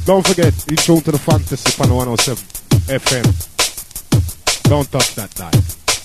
Don't forget, in tune to the Fantasy on 107 FM. Don't touch that dial.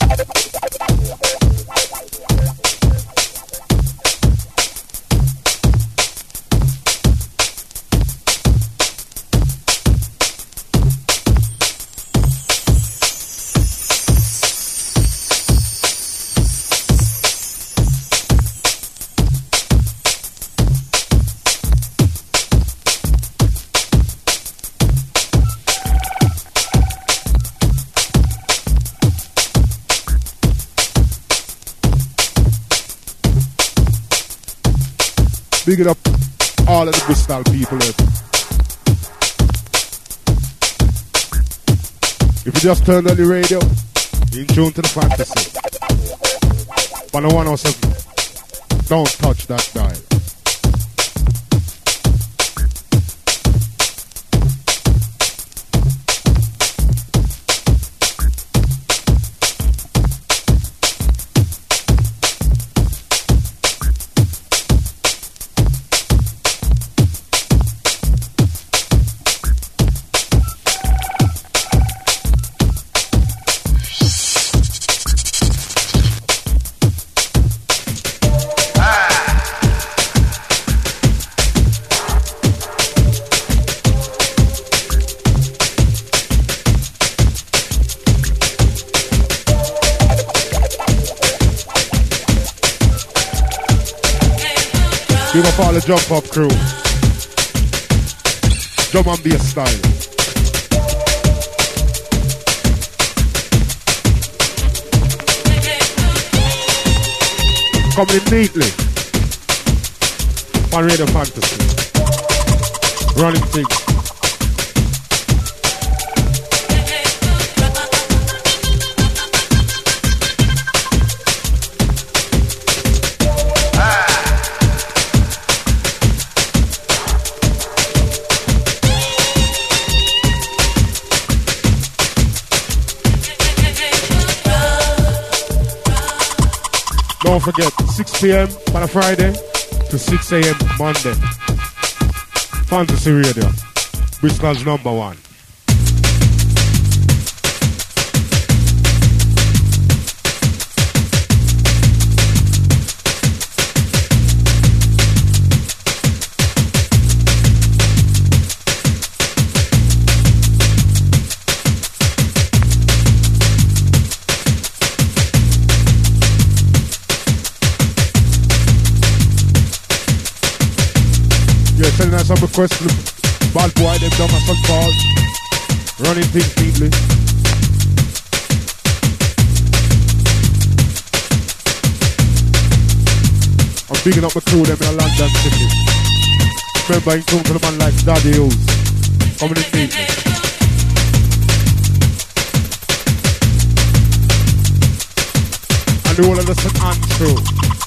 Big it up, all of the Bristol people. If you just turned on the radio, you're in tune to the Fantasy. On the 107, don't touch that dial. Big up all the jump up crew. Drum and bass style. Coming in neatly. On Radio Fantasy. Running things. Don't forget, 6 p.m. on a Friday to 6 a.m. Monday. Fantasy Radio, Bristol's #1. Sending us some requests. Bad boy, they've done us some calls. Running things neatly. I'm bigging up the crew them in London City. Remember, in tune to the man like Daddy Hughes. Coming in neatly. And the whole of the St. Anne's crew.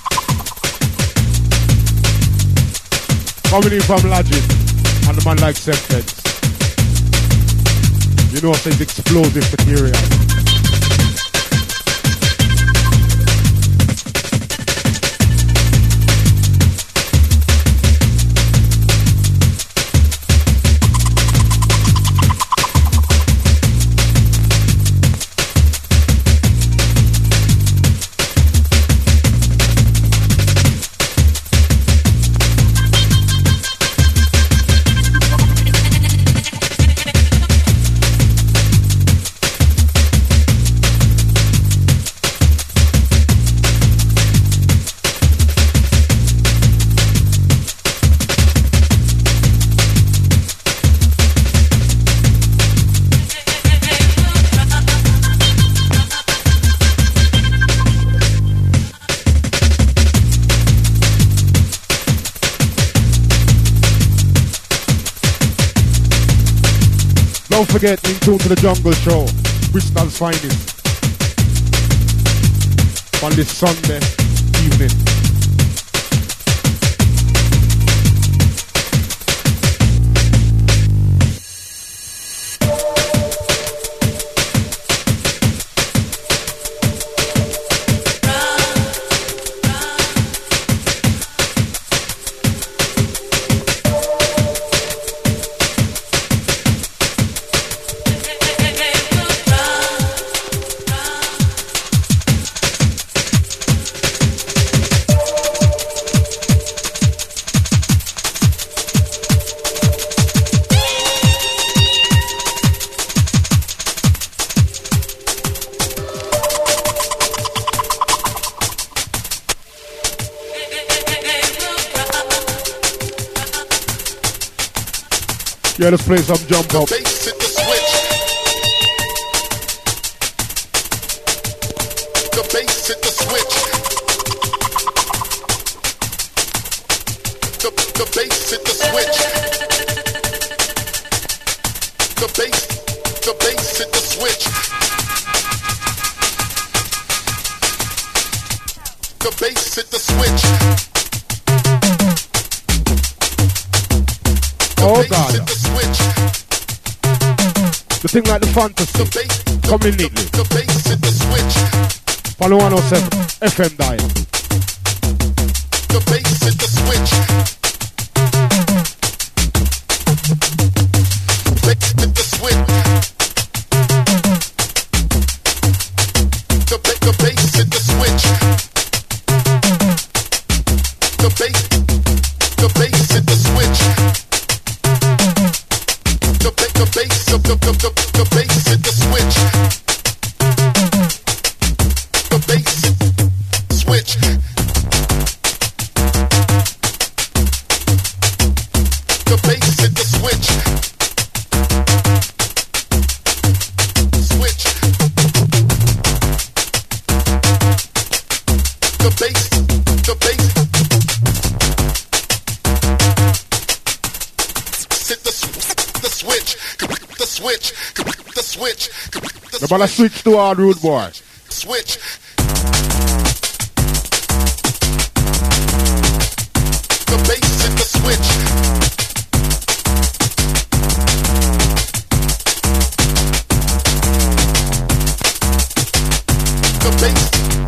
Coming in from Logic and the man like Septex. You know, it's explosive material. Don't forget, in tune to the Jungle Show, Bristol's finest, on this Sunday evening. Yeah, let's play some jump up. The bass hit the switch. The bass hit the switch. The bass hit the switch. The bass hit the switch. The bass hit the switch. Oh God. The thing like the fantasy. Come in neatly. The bass hit the switch. Follow 107 FM dial. The bass hit the switch. Bass hit the switch. The bass hit the switch. The bass hit the switch. The bass hit the switch. The bass switch. The bass hit the switch. Switch. The bass. Hit the switch. The switch. The switch. The ball switch to our rude boy. Switch. The bass hit the switch. The bass.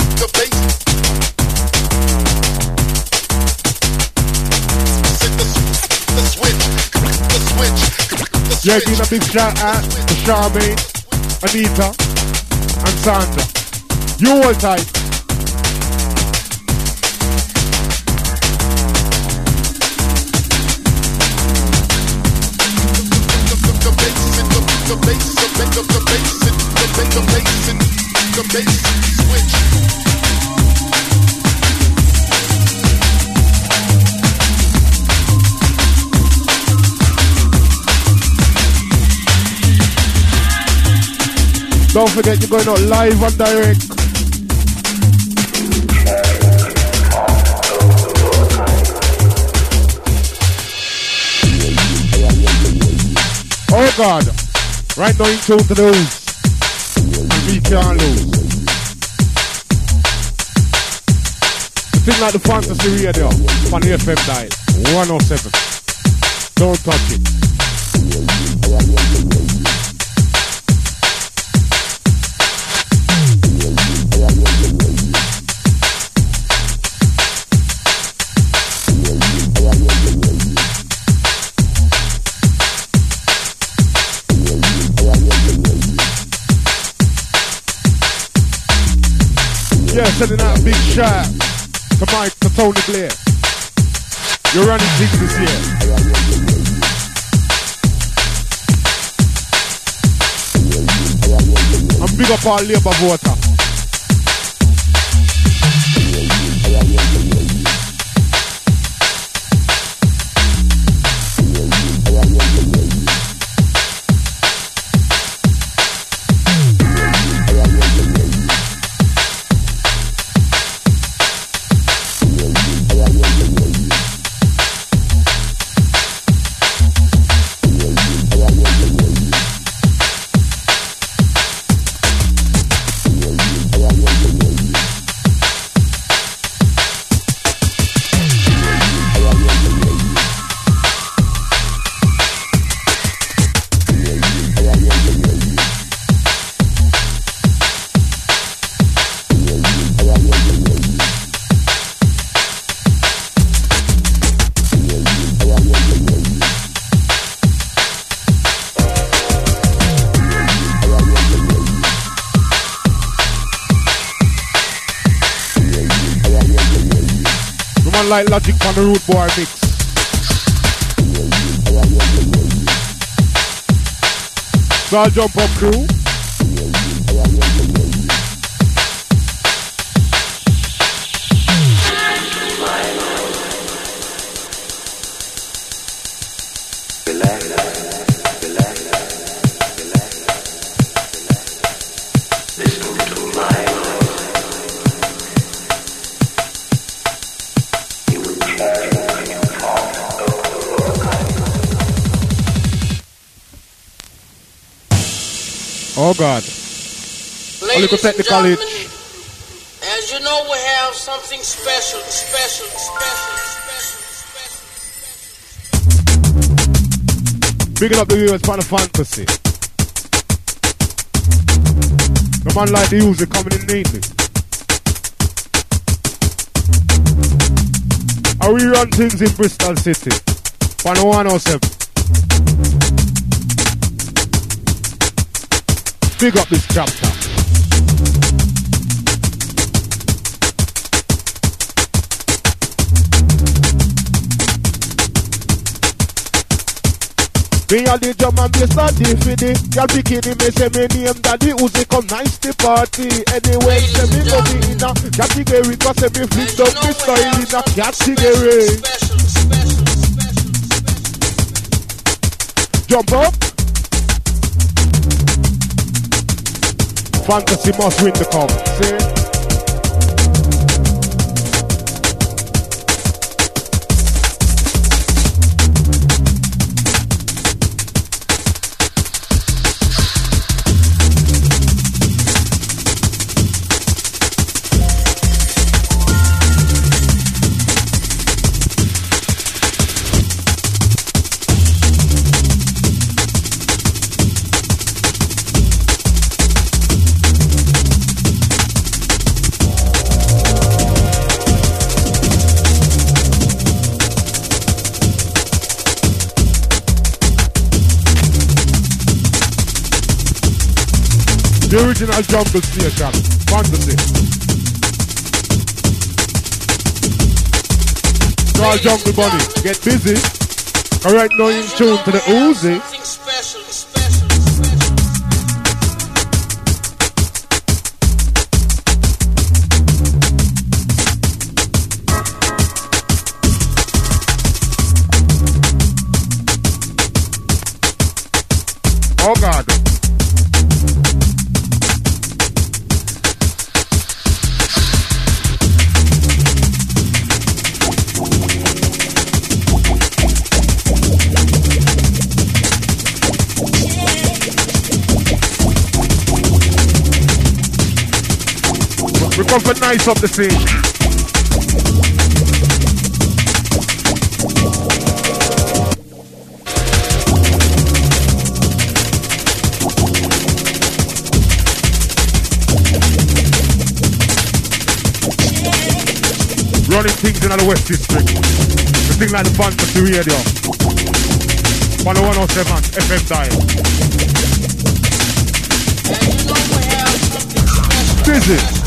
Hit the switch. The switch. Yeah, give a big shout out to Charmaine, Anita, and Sandra. You all tight. The bass switch. Don't forget you're going out live and direct. Oh God. Right now you tune to those. And we can't lose. The thing like the fantasy radio on the FM dial 107. Don't touch it. Yeah, sending out a big shout to Mike, to Tony Blair. You're running things this year. And big up our Labour voter. Like Logic on the Root Boy mix. So I'll jump up crew. Relax. Oh God. A little technical it. As you know, we have something special. Bigging up the viewers for the fantasy. The man like the music coming in neatly. And we run things in Bristol City. For the 107. Big up this chapter. Me a the drum and bass a the fiddy. Y'all bikini me say me name Daddy Uzi come nice the party. Anyway, say me go be in a category. Cause say me flip down me style in a category. Jump up. Fantasy must win the cup. See? The original jungle station, fantasy. Call Jungle Bunny, get busy. Alright, now in tune to the Uzi. Oh God. We come for nice up the scene. Running things in the West District. The thing like the Fantasy Radio. On the 107 FM dial. Busy.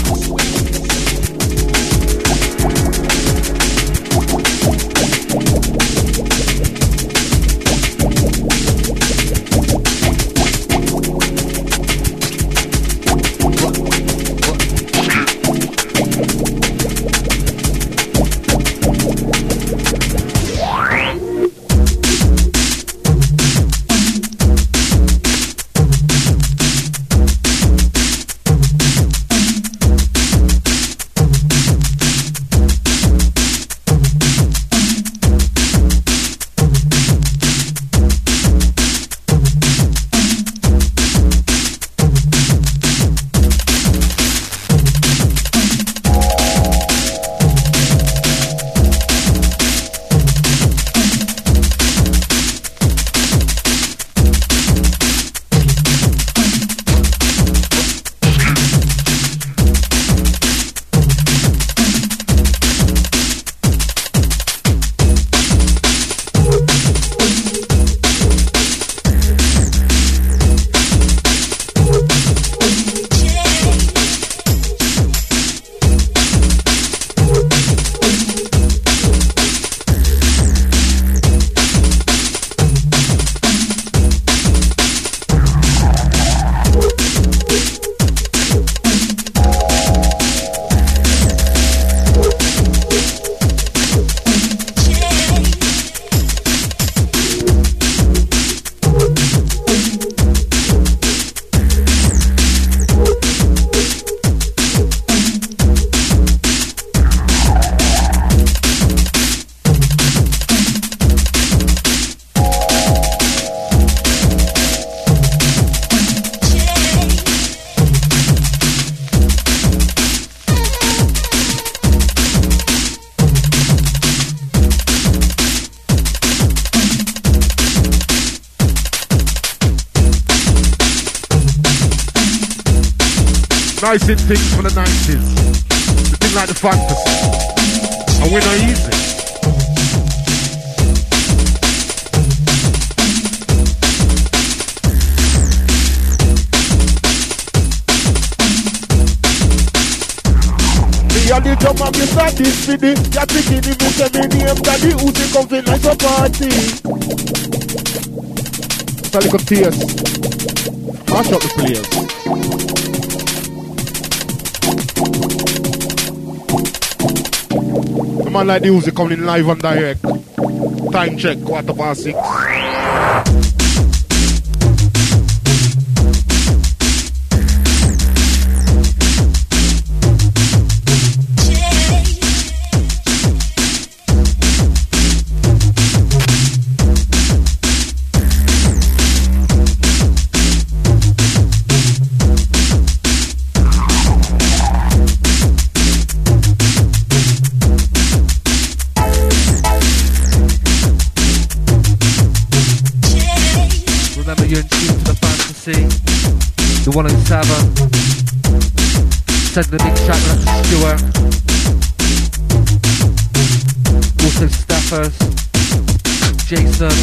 Nice in things for the 90s. The thing like the fantasy. And we're not easy. And the drum and me start this city. You're thinking if you say me name Daddy Uzi come for nice a party. It's a little tears. Mash up the players. The man like the Uzi coming in live and direct. Time check, 6:15. The 107. Send the big track out to Stuart. Also Staffers. Jason.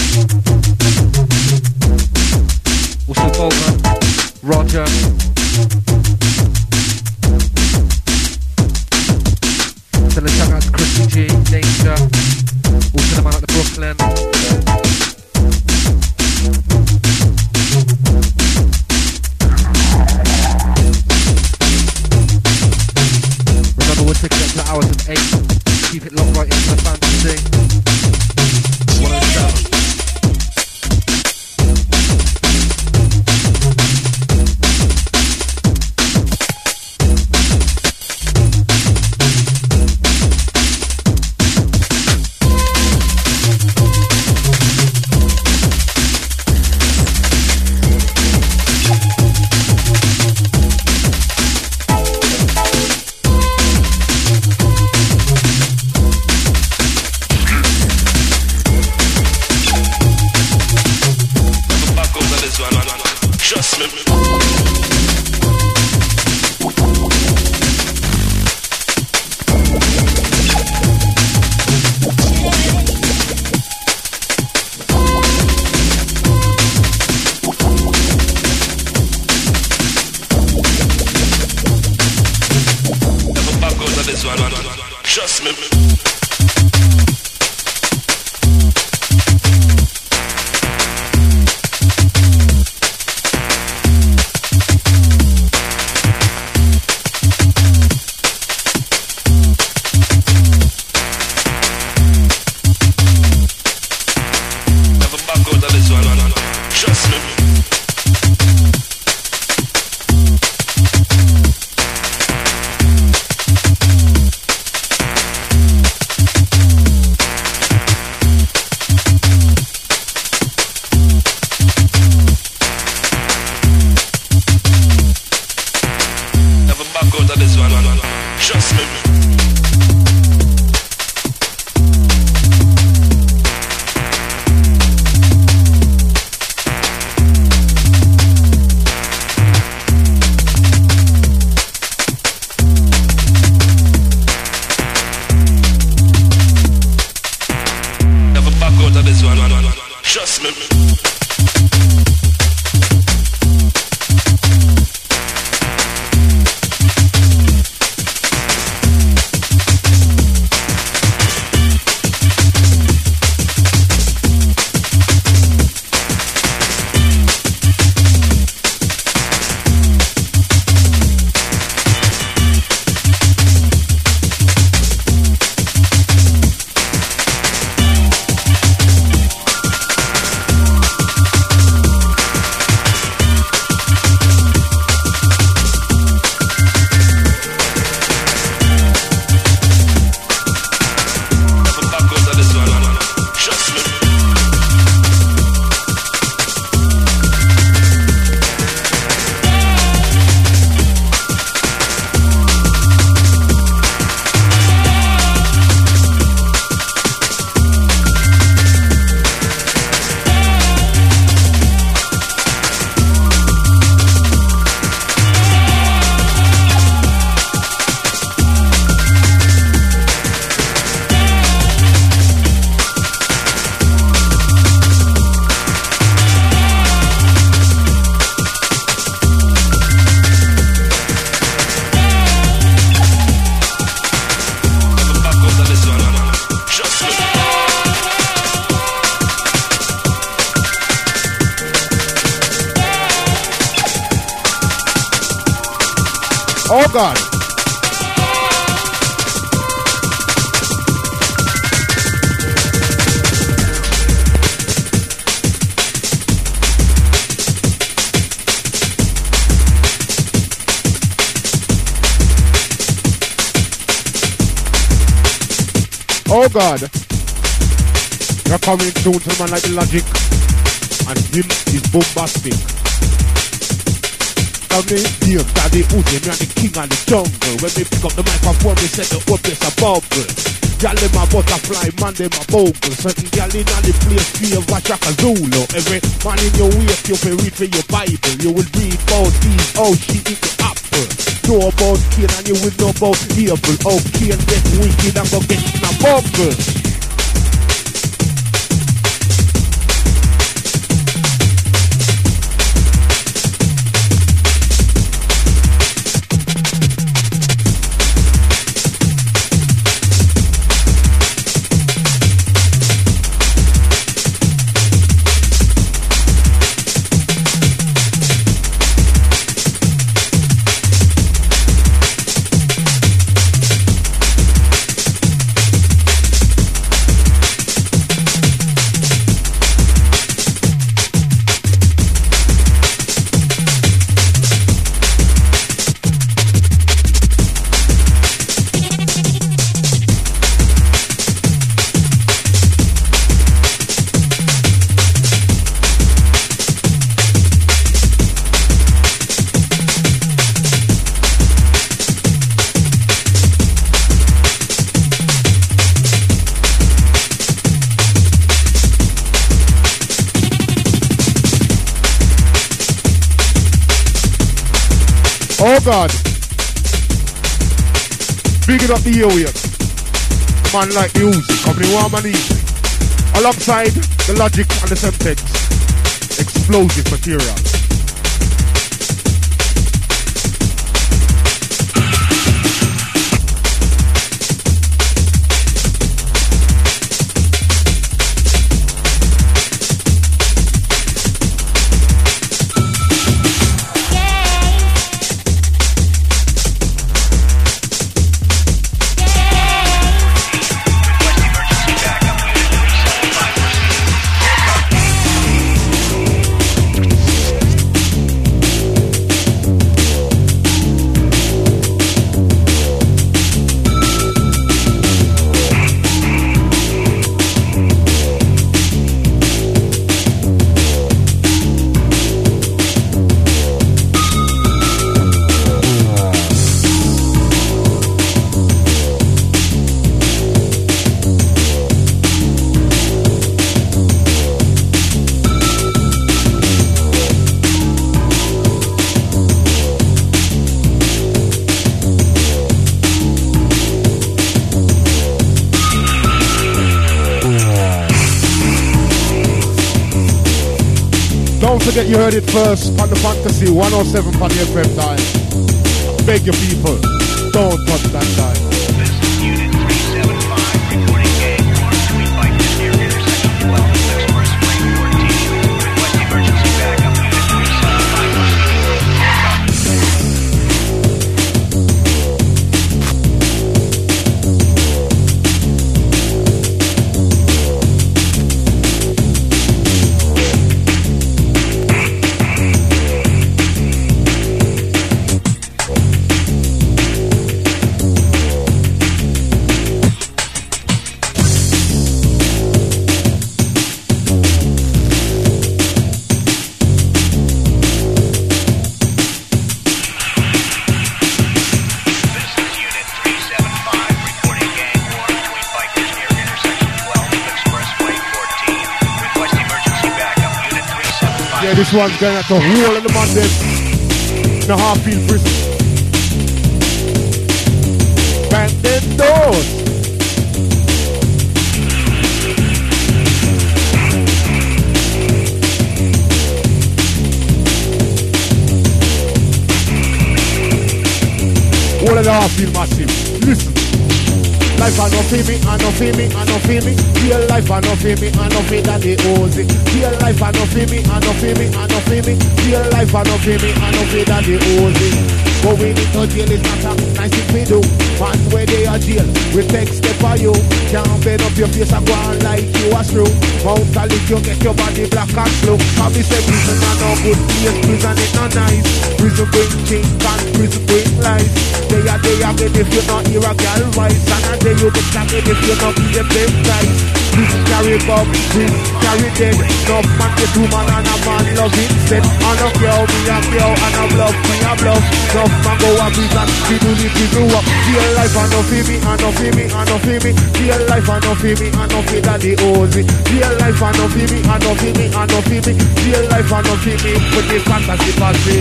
Also Bolton. Roger. Send a track out to Chrissy G. Danger. Also the man out to Brooklyn. To get to hours of 8, keep it locked right into the fantasy. 107. Oh God. Oh God, you're coming soon to the man like the Logic, and him is bombastic. Tell me, dear Daddy Uzi, me and the king of the jungle. When we pick up the microphone, we set the whole place a bubble. Y'all in my butterfly, man, they my bogle. Certain y'all in the place, fear of Shaka Zulu. Every man in your way, you will read for your Bible. You will read about these, oh, she eat the apple. Know about Cain and you will know about evil. Oh, Cain get wicked and go get in a bubble. Oh God, big it up the area. Man like the Uzi, coming warm and easy. Alongside the Logic and the Semtex, explosive material. Don't forget you heard it first on the Fantasy 107 on the FM dial. I beg your people, don't touch that dial. This is Unit 375 reporting gang war between bikers near intersection 12 Expressway 14. Request emergency backup. Unit 375. Yeah, this one's going at the whole of the Monday in the Harfield prison. Bang them doors. All of the Harfield massive. Listen. Life I no feel me, I no feel me, I no feel me. Real life I no feel me, I no feel that they owes it. Real life I no feel me, I no feel me, I no feel me. Real life I no feel me, I no feel that they owes it. Going into jail is not a nice thing we do. Man, where they are jail, we take step for you. Can't bend up your face and go on like you a screw. Mount a lick, you get your body black and blue. Have me say prison are no good place, prison is not nice. Prison bring king and prison bring life. They are good if you not hear a girl voice. And a day you get shaggy if you not be the best price. Prison carry bomb, prison carry dead. No man get woman and a man love instead. And a girl me a girl and a bluff me a bluff. No man go a prison, we do the prison work. Real life and no feel me, and no feel me, and no feel me. Real life and no feel me, and no feel that the Ozy. Real life and no feel me, and no feel me, and no feel me. Real life and no feel me, but the fantasy party.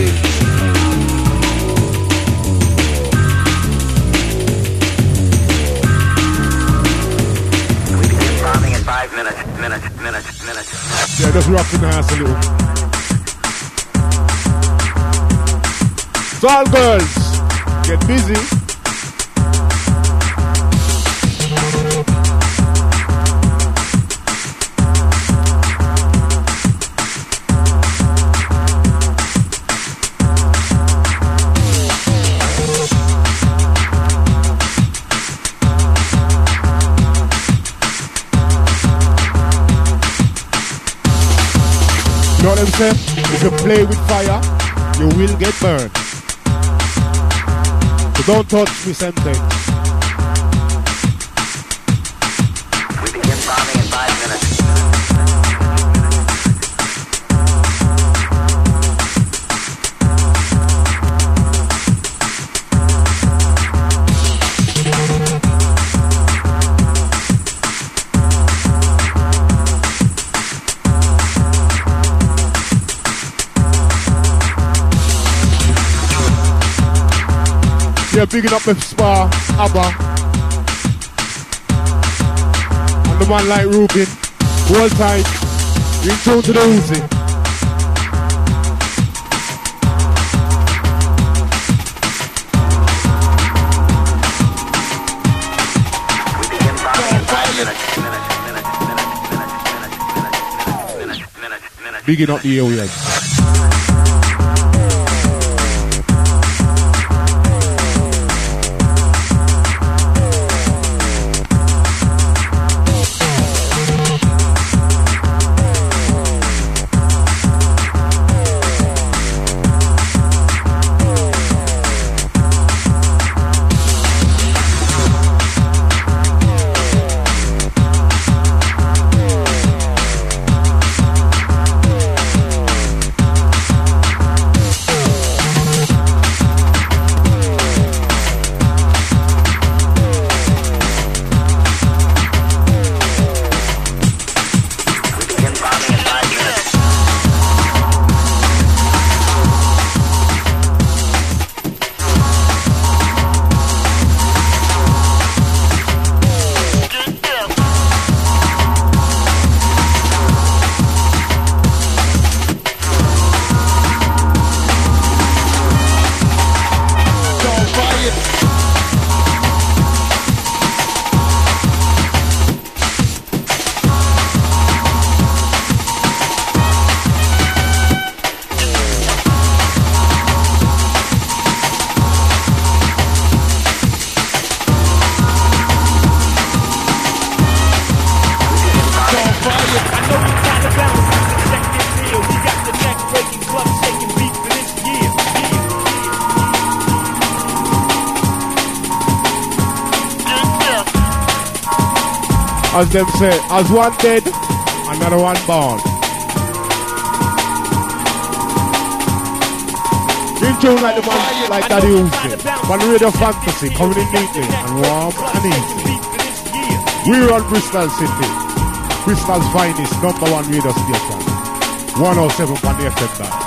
We begin bombing in 5 minutes. Yeah, just rocking the ass a little. So all girls, get busy. You know what I'm saying? If you play with fire, you will get burned. So don't touch me, something. We begin bombing in 5 minutes. Yeah, bigging up the Spa, Abba, and the man like Rubin. Hold tight, you in tune to the Uzi. We begin bombing in 5 minutes. Bigging up the aliens. As them say, as one dead, another one born. In tune like the man like Daddy Uzi. One radio fantasy coming in neatly and warm and easy. We're on Bristol City. Bristol's finest #1 radio station. 107 on the FM band.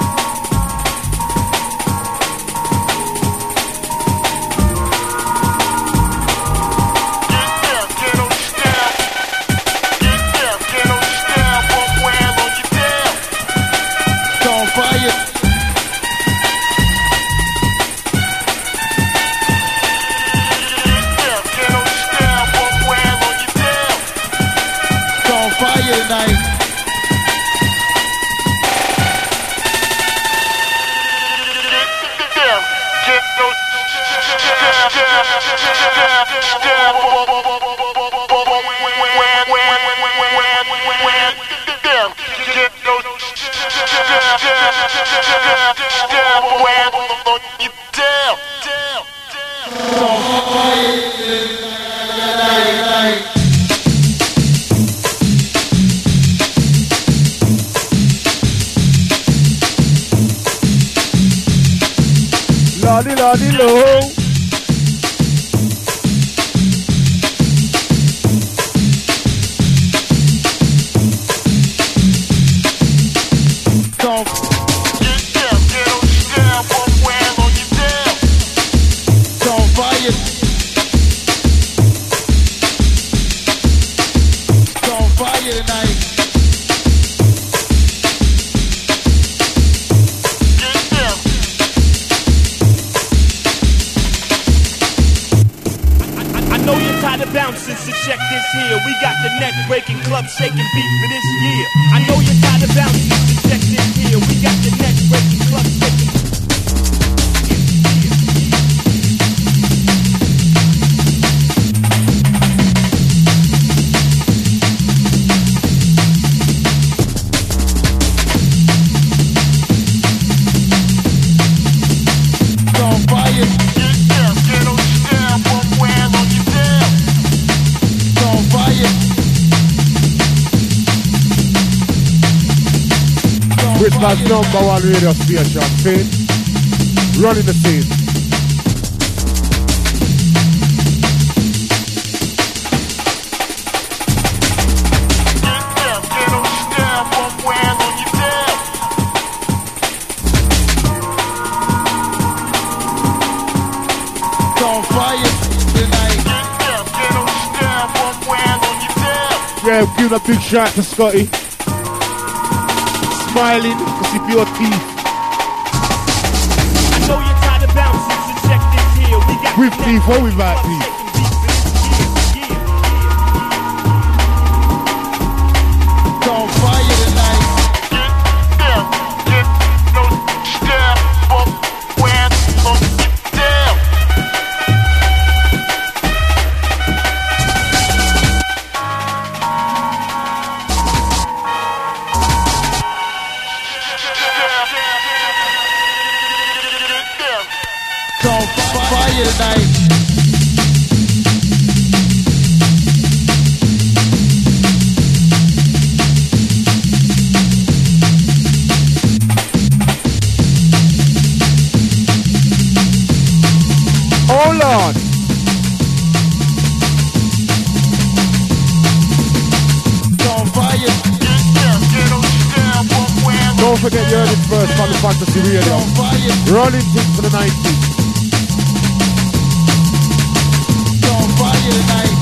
Lordy, lordy, low. Shaking beat for this year. I know you're tired of bouncing, so check this here. We got the neck breaking club shaking. Bristol's #1 radio station, see? Running the scene. Yeah, give a big shout to Scotty. Smiling to see pure teeth. I know you're tired of bouncing, so check this here. We got with teeth or without teeth? Don't fire tonight. Get no step up when down. Don't fire tonight. Oh Lord. Don't fire. Don't forget you heard it first on the Fantasy Radio. Rolling things to the 90s. Don't fire tonight.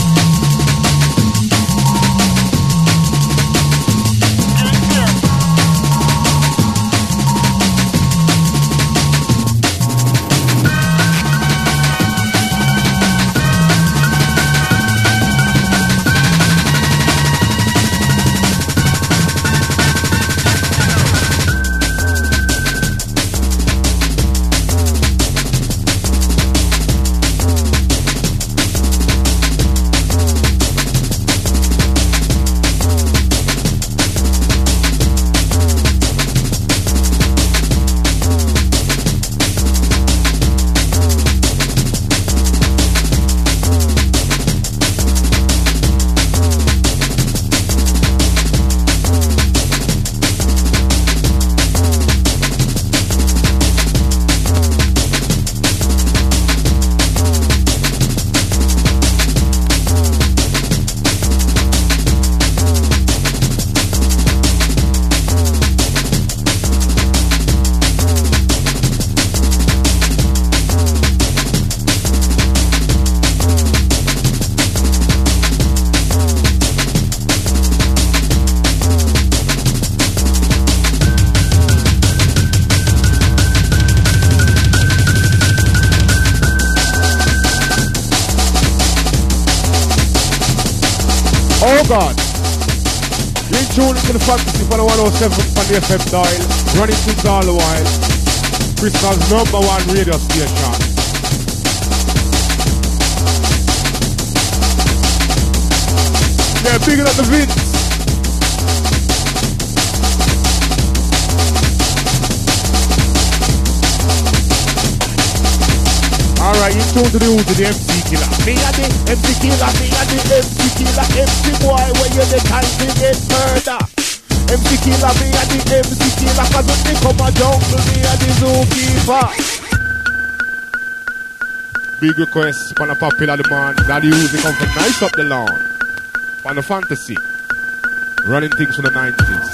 Oh God. You're tuning to the Fantasy for the 107 on the FM dial. Running things all the while. Bristol's #1 radio station. Yeah, bigging up the Vince. Alright, you tune to the hood to the MC Killer. Me and the MC Killer, me and the MC Killer. MC boy, where you the time to get murder. MC Killer, me and the MC Killer. Cause when they come a jungle, me and the zookeeper. Big request on a popular demand. That music come from nice up the lawn. On the fantasy. Running things from the 90s.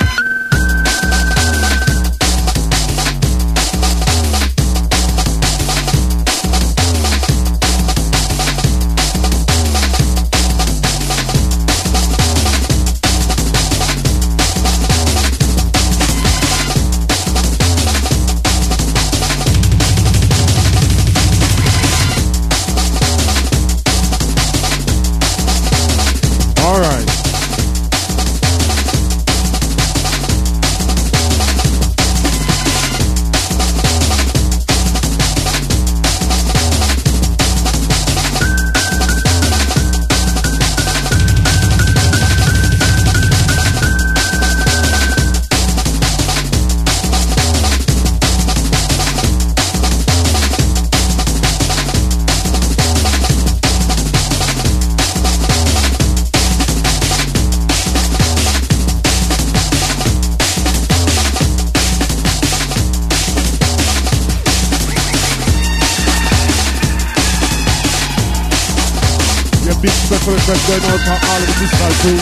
Request going out for all of the physical crew.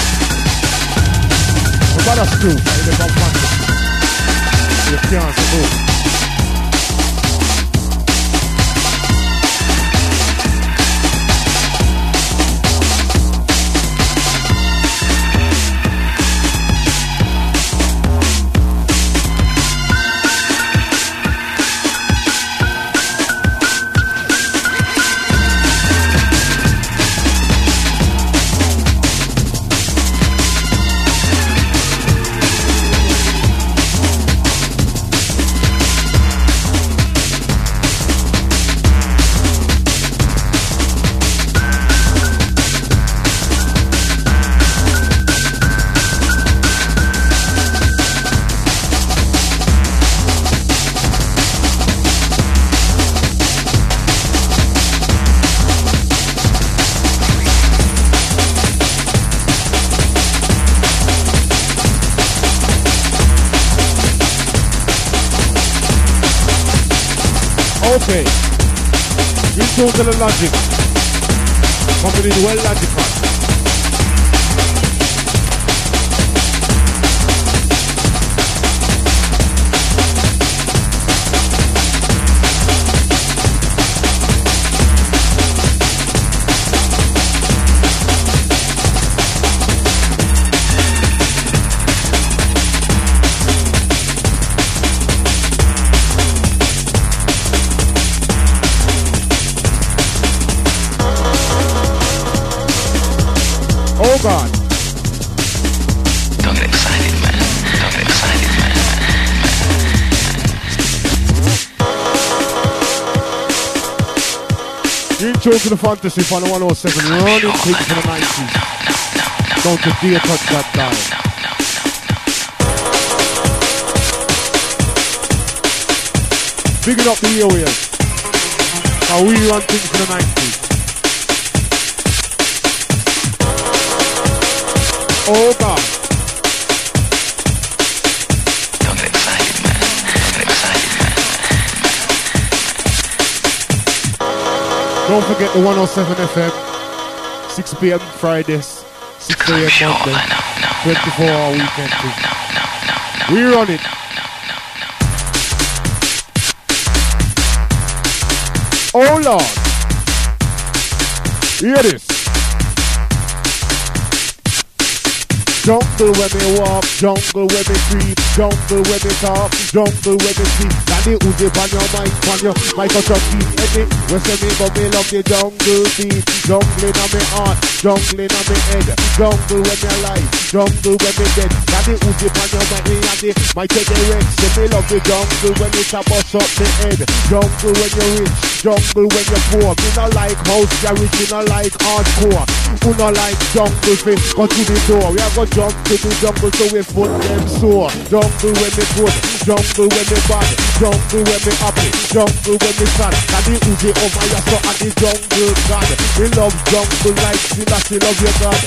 The brothers crew, they come back. You can't support. Okay, you told the logic. Company is well logical. Oh God. Don't get excited, man. Don't get excited, man. You intro to the fantasy for the 107, running things for the 90s. Don't you dare touch that dial. Bigging up the areas. How we run things for the 90s. Oh God. Don't get excited, man. Don't get excited, man. Don't forget the 107 FM, 6 p.m. Fridays, 6 a.m. Monday, 24-hour weekend too. We run it. Oh Lord. Hear this. Jungle where me walk, jungle where me creep, jungle where me talk, jungle where me sleep. Daddy Uzi pan your mic, pan your Microsoft Eddie, where say me go me love the jungle beat. Jungle in a me heart, jungle in a me head, jungle where me alive, jungle where me dead. Daddy Uzi pan your mic, me and the mic take the Rex. Say me love the jungle when it's a bust up me head, jungle when you rich, jungle when you're poor. Me no like house garage, me no like hardcore. Who no like jungle fit, go to the door. We are go jump to the jungle so we foot them sore. Jungle when me good, jungle when me bad, jungle when me happy, jungle when me sad. And the Uzi over your so and the jungle god. We love jungle like Selassie love your God.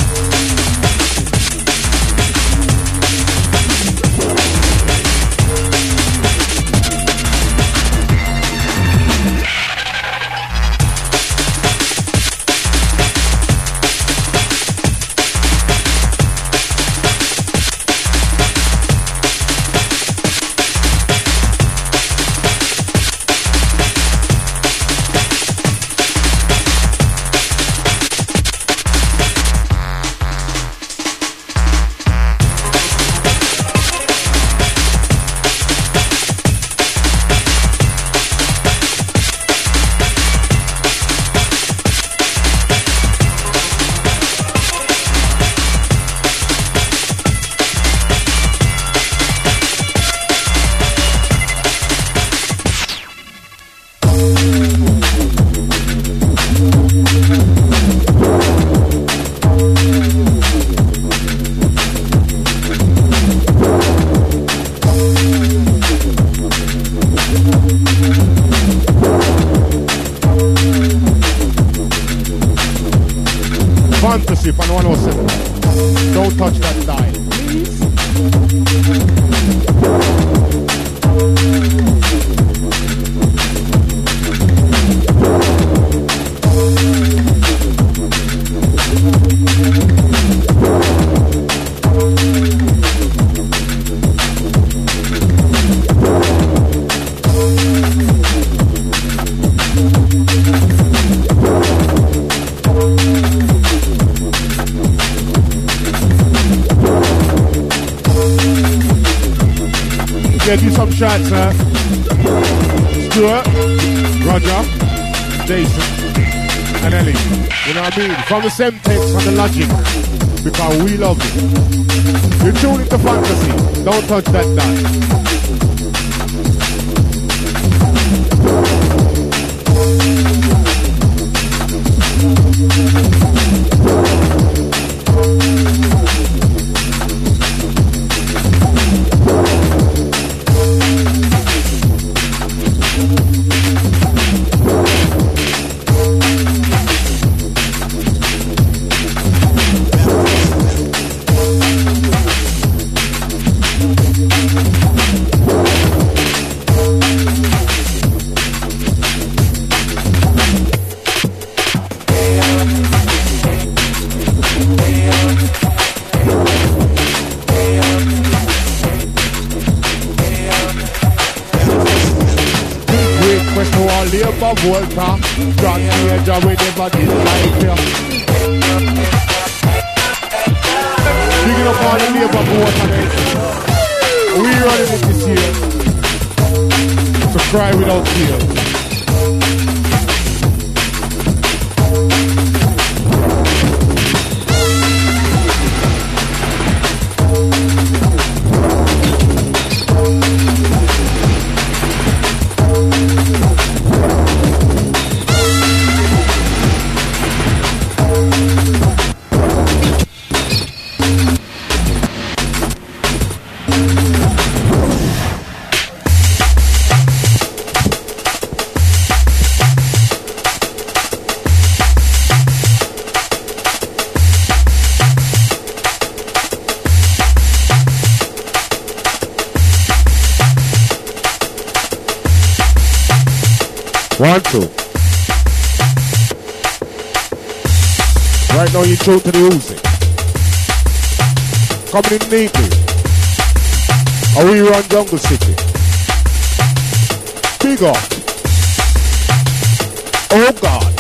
Fantasy for 107. Don't touch that dial, do some shots, Stuart, Roger, Jason, and Ellie. You know what I mean? From the same text and the logic. Because we love it. You tune into fantasy. Don't touch that dial. Volta, drag major, we never did like you. Picking up all the labor vote and we running it this year. So cry without tears. One, two. Right now you throw to the Uzi. Coming in neatly. How we run Jungle City. Big up. Oh God.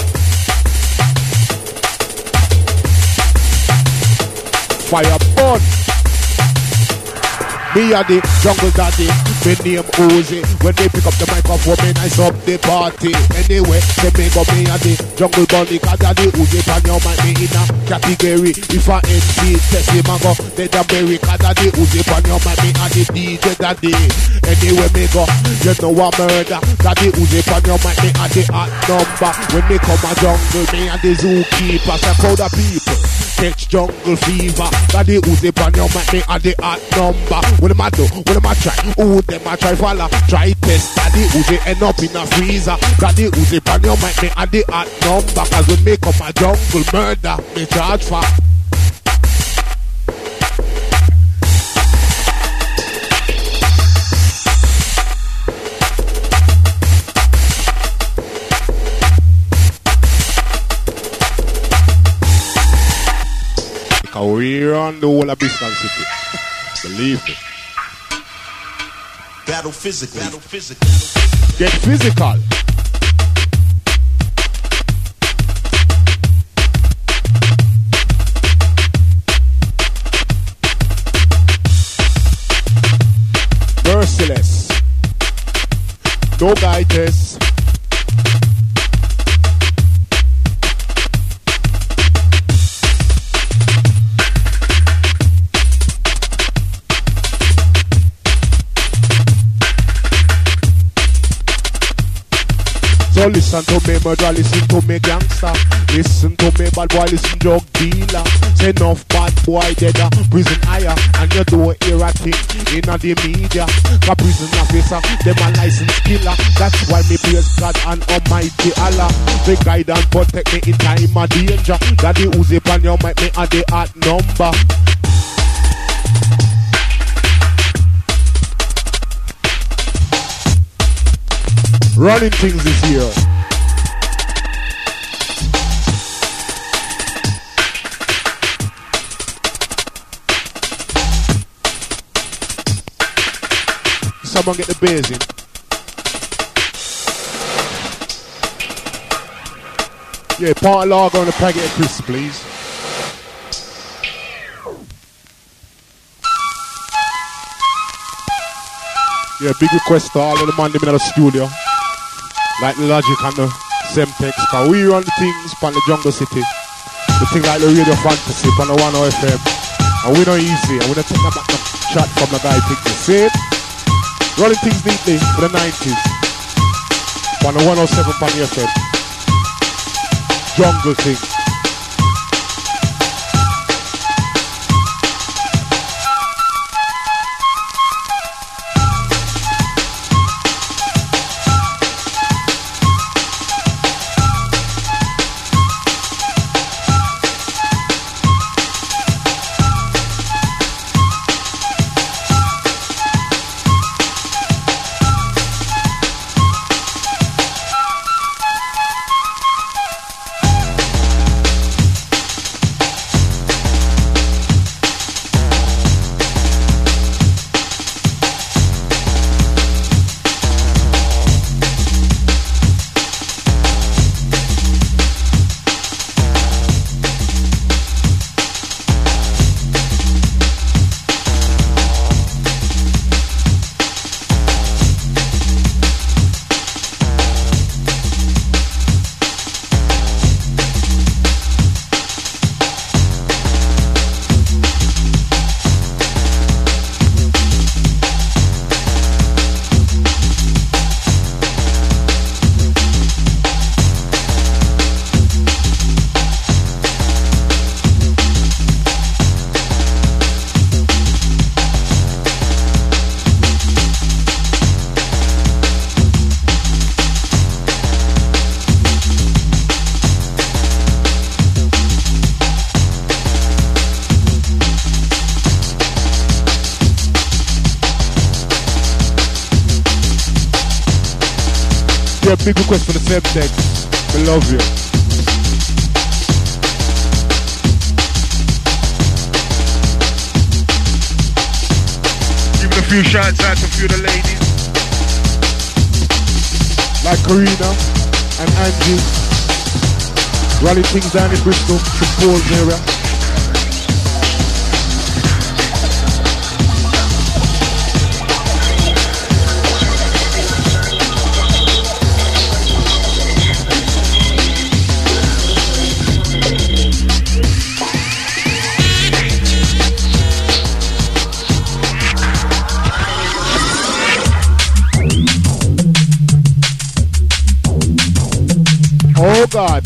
Fire burn. Me a the jungle daddy, me name Uzi. When they pick up the microphone, me nice up the party. Anyway, they make up me a the jungle bunny, cause daddy Uzi pan your mind me in a category. If I MC test him a go, they the berry, cause daddy Uzi pan your mind me a the DJ daddy. Anyway, me go, you know I murder. Daddy Uzi pan your mind me a the hot number. When me come a jungle, me a the zookeeper. So crowd of people catch jungle fever. Daddy Uzi pan your mind me a the hot number. What am I do? What am I try? Who them I try follow? Try test. Daddy Uzi end up in a freezer. Daddy Uzi pan your mind me a the hot number. Cause when me come a jungle murder, me charge for. We run the whole of Bristol City. Believe me. Battle physically. Get physical. Merciless. No guidance. So listen to me murderer, listen to me gangster. Listen to me bad boy, listen drug dealer. Say enough bad boy dead a prison higher. And you don't hear a thing in the media. Cause prison officer, them a licensed killer. That's why me praise God and Almighty Allah. They guide and protect me in time of danger. Daddy Uzi pan your mic me a the hot number. Running things this year. Someone get the bass in. Yeah, part lager on a packet of crisps, please. Yeah, big request to all of the man in the studio. Like the Logic and the Semtex, cause we run the things from the Jungle City. The thing like the Radio Fantasy from the 1 FM. And we know easy, and we don't take back the chat from the guy pick the same. Running things neatly for the 90s. From the 107 from the FM. Jungle thing. Big request for the Semtex. We love you. Giving a few shouts out to a few of the ladies. Like Karina and Angie. Running things down in Bristol, the Falls area. Oh God.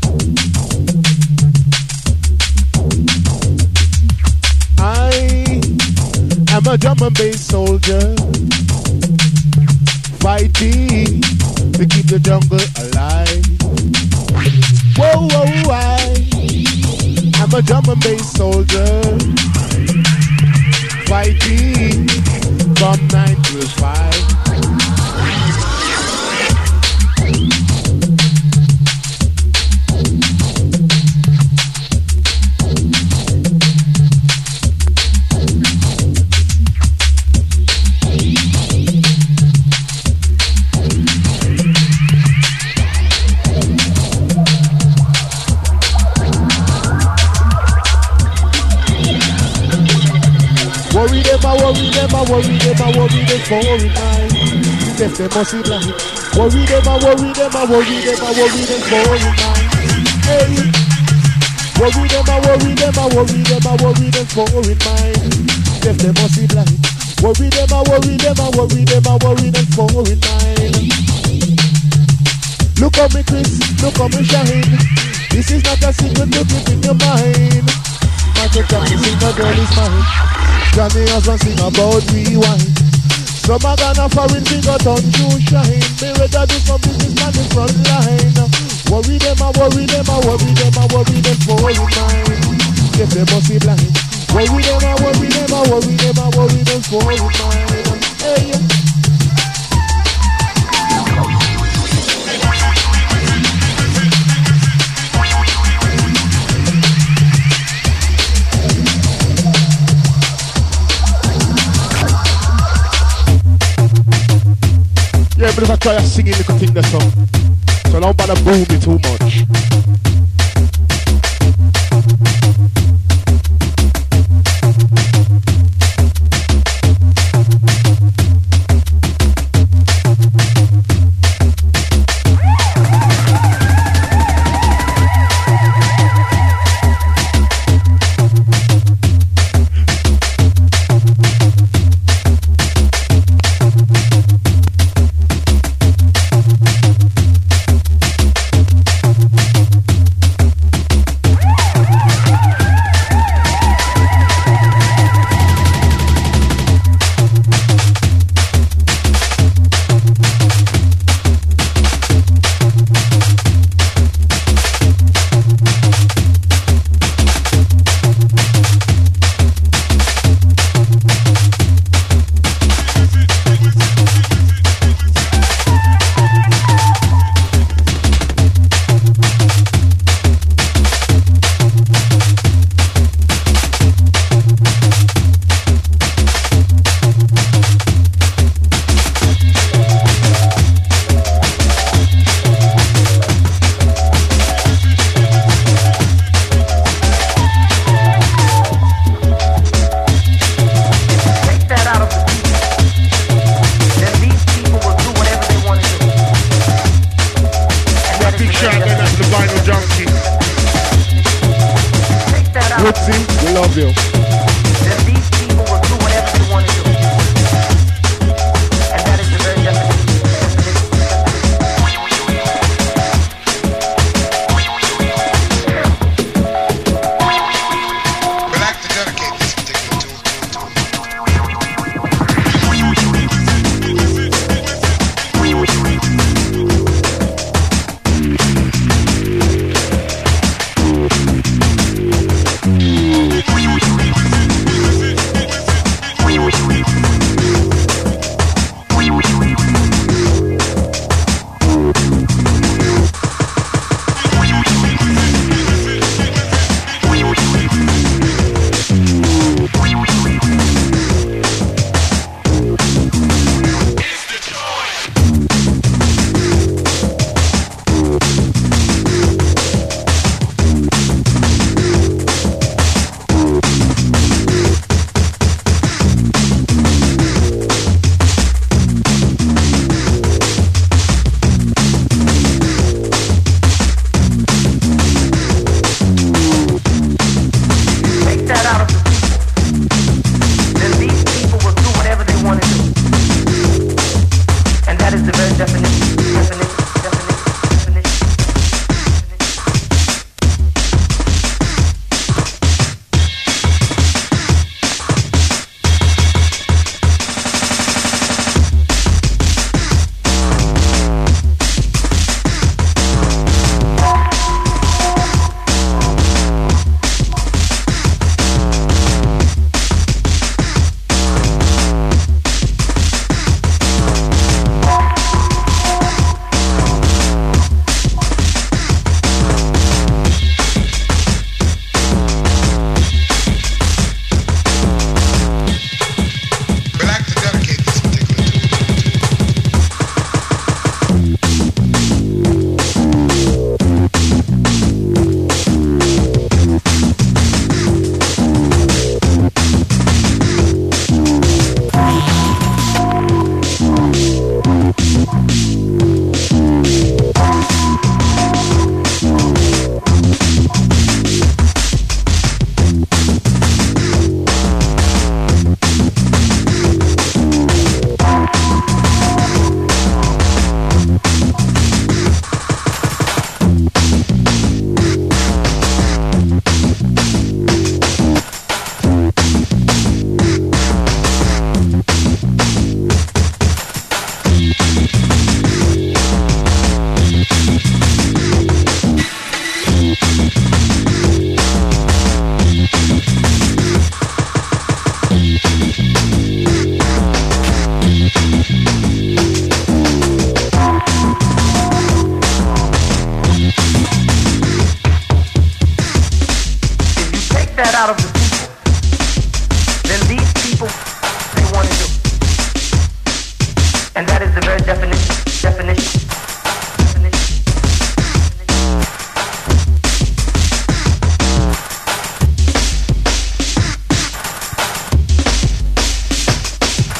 I am a drum and bass soldier, fighting to keep the jungle alive. Whoa, whoa, I'm a drum and bass soldier, fighting from 9 to 5. Worry them, I worry them, I worry them, I worry them for night. If they must be blind. Worry them, I worry them, I worry them, I worry them for night. Hey. Worry them, I worry them, I worry them, I worry them for night. If they must be blind. Worry them, I worry them, I worry them, I worry them for night. Look on me, Chris, look on me, shine. This is not a secret, look it in your mind. Michael Jackson sing a girl is mine. Johnny husband sing about rewind. Some are gonna foreign figure turn to shine. Me rather do some business on the front line. Worry them, I worry them, I worry them, I worry them for mine. If they must be blind. Worry them, I worry them, I worry them, I worry them for mine. Hey. Yeah, but if I try to sing it, you can think the song. So don't bother boom me too much.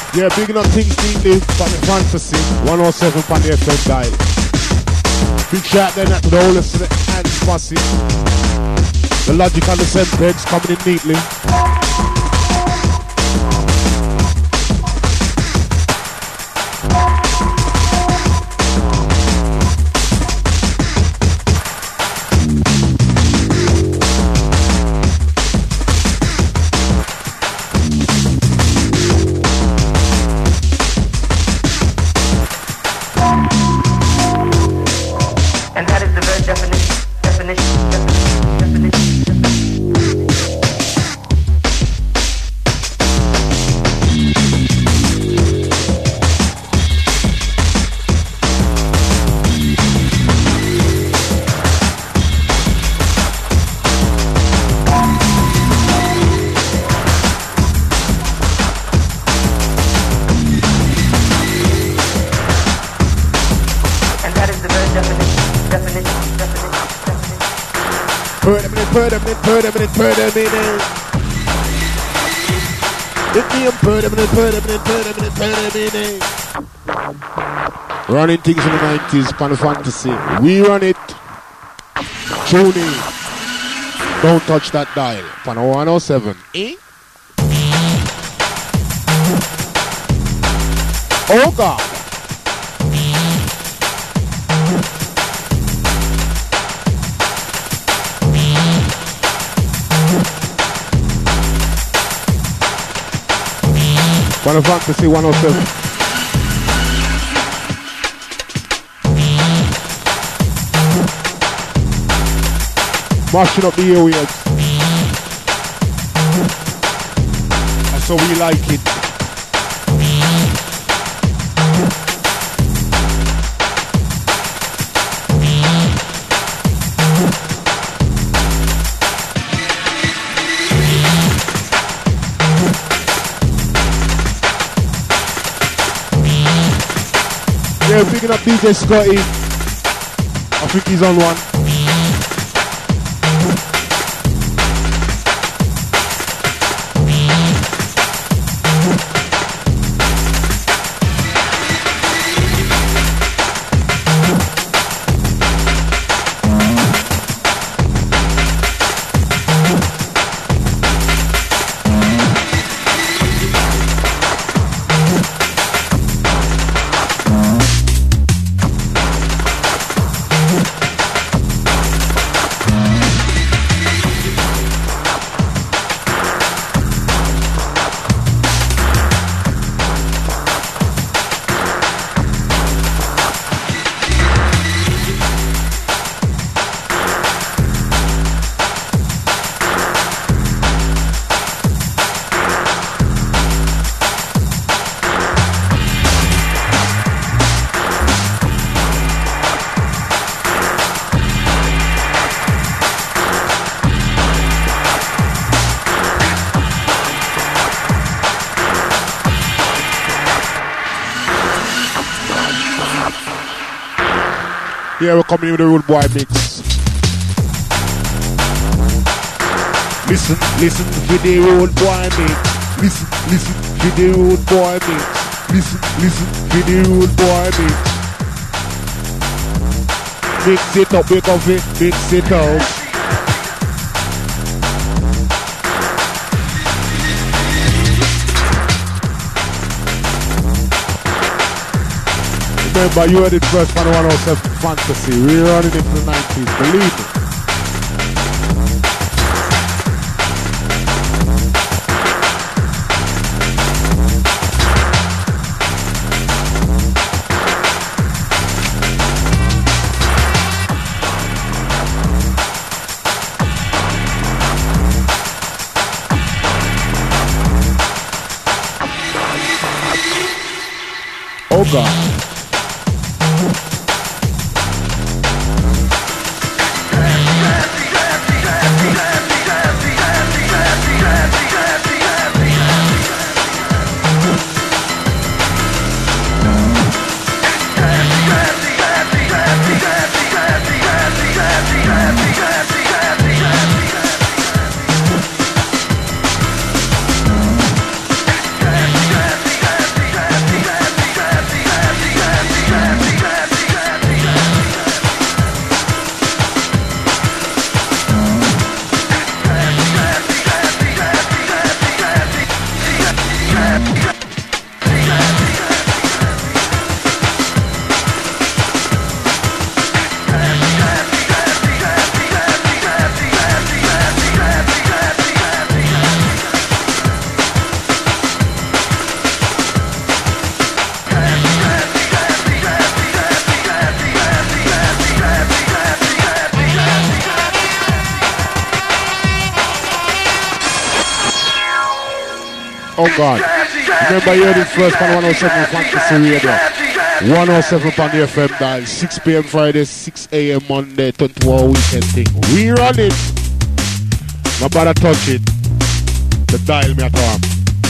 Yeah, big enough things neatly, but the fantasy. 107 on the FM dial. Big shout then at the whole of the hands fussy. The logic and the sentence coming in neatly. Running things in the 90s, Final Fantasy. We run it. Tune in. Don't touch that dial. Final 107. Eh? Oh God. Final Fantasy 107. Mashing up the airwaves. That's how we like it. Yeah, picking up DJ Scotty. I think he's on one. Yeah, we're coming in with the Rude Boy mix. Listen to the Rude Boy mix. Listen to the Rude Boy mix. Listen to the Rude Boy mix. Mix it up, wake up it, mix it up. Remember, you heard it first on 107 Fantasy. We're running it from the 90s, believe me. Oh God. Oh God. Remember you heard it first on 107 Fantasy Radio. 107 on the FM dial. 6 p.m. Friday, 6 a.m. Monday, 24 weekend thing. We run it. Nobody touch it. The dial me at home.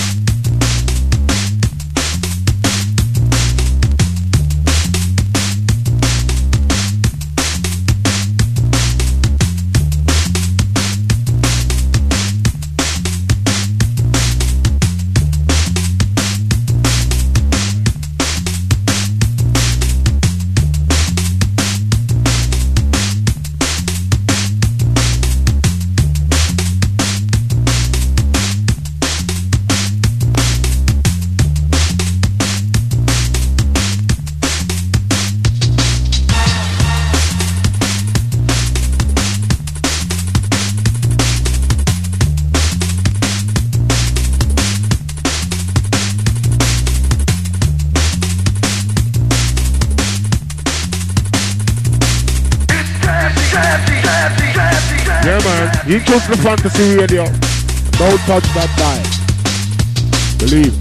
You took the Fantasy Radio. Don't touch that dial. Believe.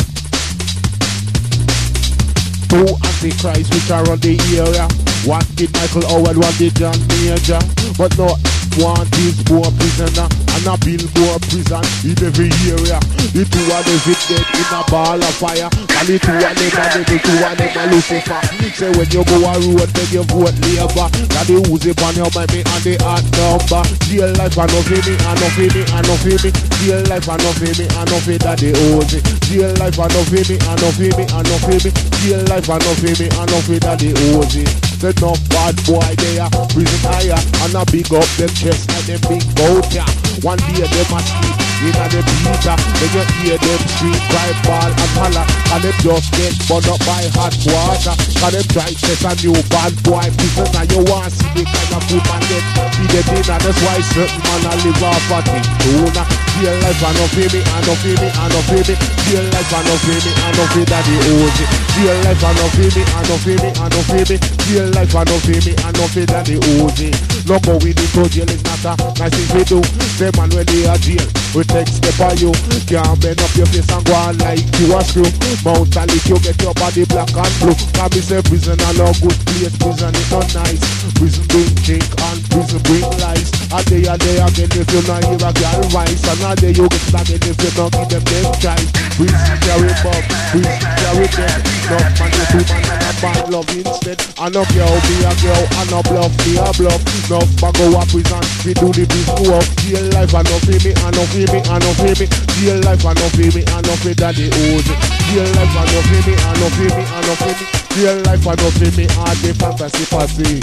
2 Antichrist which are on the area. One did Michael Howard, one did John Major. But no one is more prisoner and a bill more prison in every area. The two of them is dead in a ball of fire. And the two of them are the two of them are Lucifer. Say when you go a road, then you vote Labour. That the who's it on your mind and the hard number. Jail life and nothing me, and nothing me, and nothing me. Jail life and nothing me, and nothing that they owe me. Jail life and nothing me, and nothing me, and nothing me. Jail life and nothing me, and nothing that they owe me. There's no bad boy there, prison higher, and a big up them chest and them big boat ya. One day them a sleep in a them heater. Then you hear them street cry, ball and holler, and them just get burned up by hot water. And them try to test a new bad boy prison, and you want to see the kind of food man get. Feed them dinner, that's why certain man a live off a thing. Tuna, real life and no pay me, and no pay me, and no pay me. Real life and no pay me, and no pay that they owe me. Real life and no pay me, and no pay me, and no pay me. Real life and no pay me, and no pay that they owe me. Look how we do to jail is not a nice thing we do. Say man when they are jail, we take step on you. Can't bend up your face and go on like you a screw. Mount and lick you get your body black and blue. Can be say prison a no good place, prison is not nice. Prison bring drink and prison bring lies. And they are there again if you not hear a girl rise. And now they you get slagged if you not give them them choice. Prison carry bug, prison carry dead. No man you two man and a bad love instead. And no girl be a girl and no bluff be a bluff. No bag go a prison, we do the prison work. Jail life and no pay me, and no pay me, and no pay me. Jail life and no pay me, and no pay that they owe me. Jail life and no pay me, and no pay me, and no pay me. Jail life and no pay me, and the fantasy party.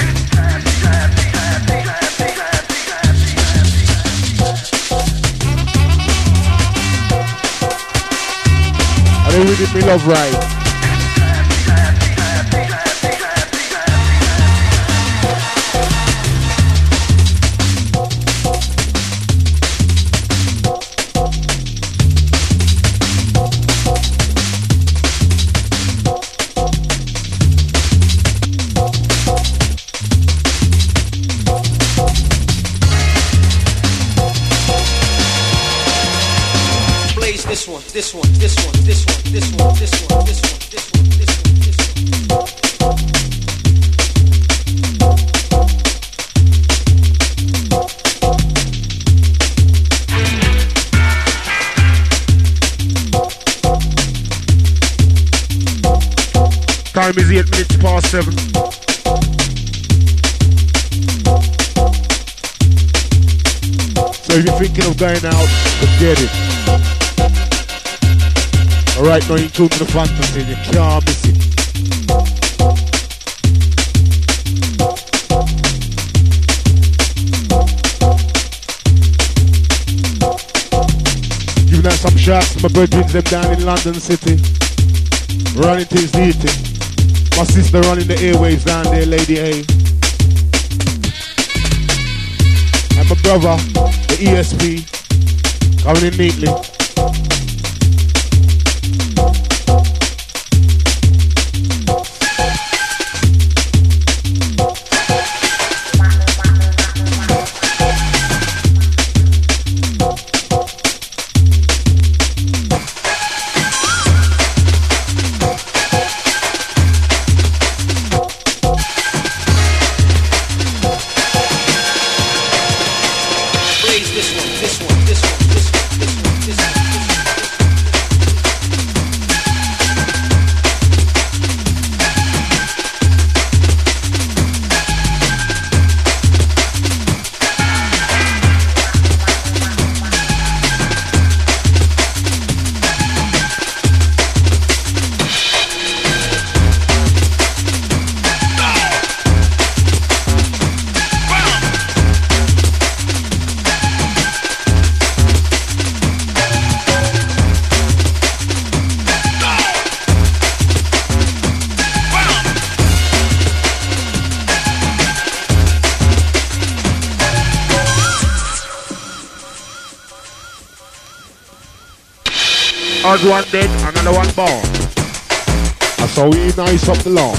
I don't read it, me love right. This one, this one, this one, this one, this one, this one, this one, this one, this one, this one. Time is 8 minutes past 7. So if you're thinking of going out, forget it. Alright, now you tune to the fantasy, you can't miss it. Giving out some shots to my brethren them down in London City. Running things eating. My sister running the airwaves down there, Lady A. And my brother, the ESP, coming in neatly. As one dead, another one born. That's how we nice up the law.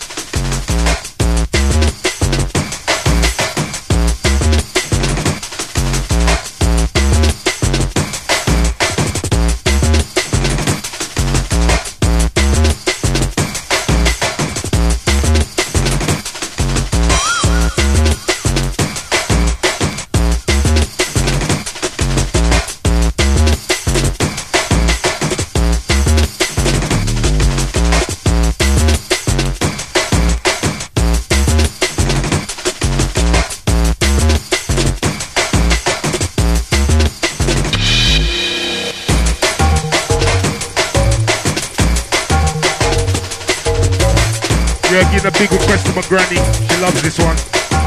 Getting a big request to my granny. She loves this one.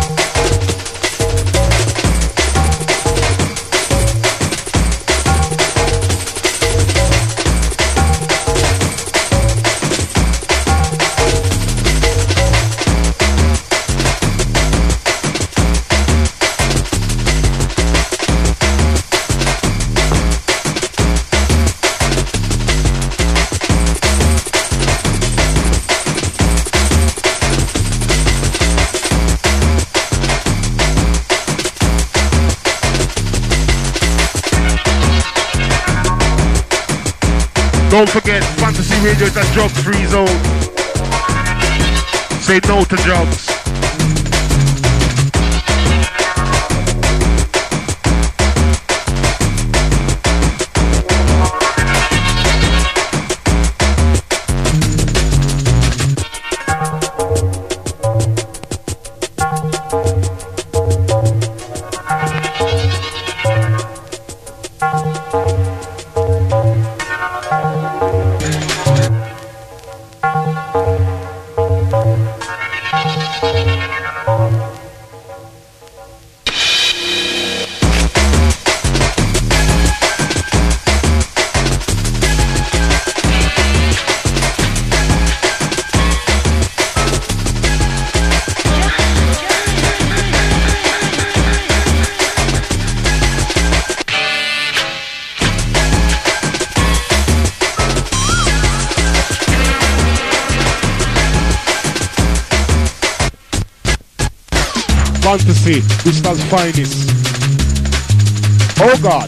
Don't forget, Fantasy Radio is a drug-free zone. Say no to drugs. Fantasy, Bristol's finest. Oh God.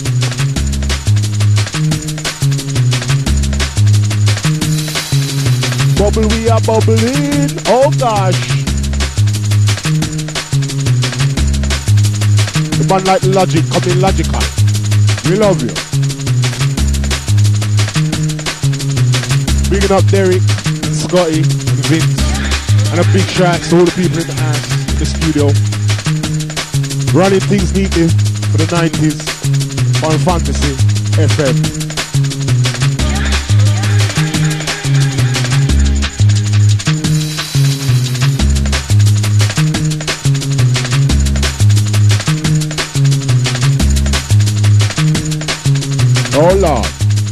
Bubble, we are bubbling. Oh gosh. The man like Logic, coming logical. We love you. Bigging up Derek and Scotty and Vince. And a big shout to all the people in the house. The studio, running things neatly for the 90s on Fantasy FM. Oh Lord.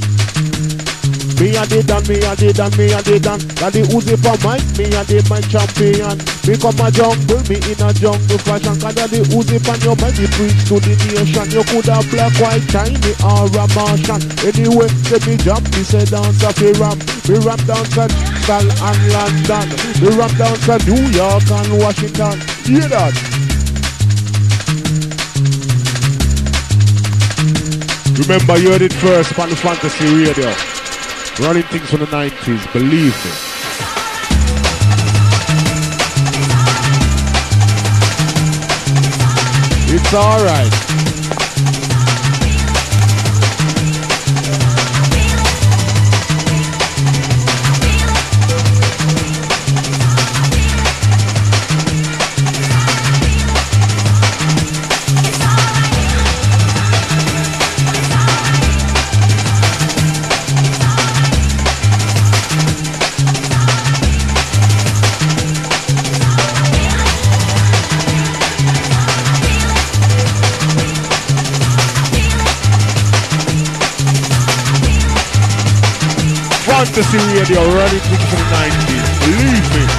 Me and they done, me and they done, me and they done. Got the Uzi for Mike, me and they my champion. Become a jungle, me in a jungle fashion. Cause the Uzi for your mind, you preach to the nation. You could have black, white, shiny or a Martian. Anyway, let me jump, me say dance of a rap. Me rap dance at Sal and London. Me rap dance at New York and Washington. Hear that? Remember, you heard it first on the Fantasy Radio. Running things from the 90s, believe me. It's alright. Fantasy Radio, running things for the 90s. Believe me.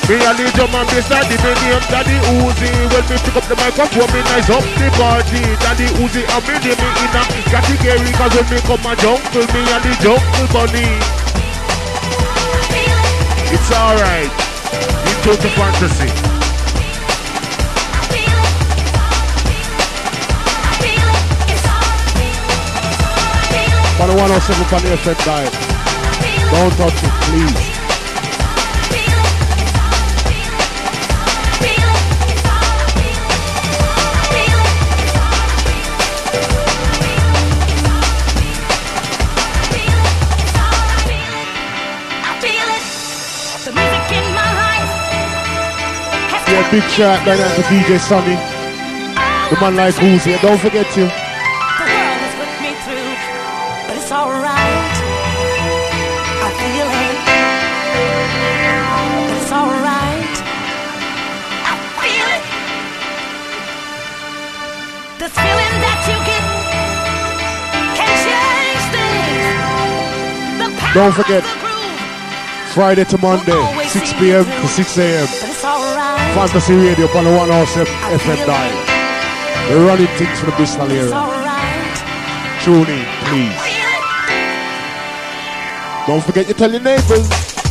Me and the drum and bass daddy, me name Daddy Uzi. When me pick up the microphone, me nice up the party. Daddy Uzi and me name me in a category. Cause when me come a jungle, me and the jungle bunny. It's alright. Into the fantasy. For the 107 on the FM dial. Don't touch it, please. Yeah, big shout out to DJ Sonny. The man like Uzi. And don't forget you. The world has put me through, but it's alright. I feel it. But it's alright. I feel it. This feeling that you get can change things. The power Don't forget. of the groove. Friday to Monday, 6 p.m. to 6 a.m. But it's alright. Fantasy Radio on the 107 FM dial. We're running things for the Bristol It's area. alright. Tune in, please. Don't forget to tell your neighbors.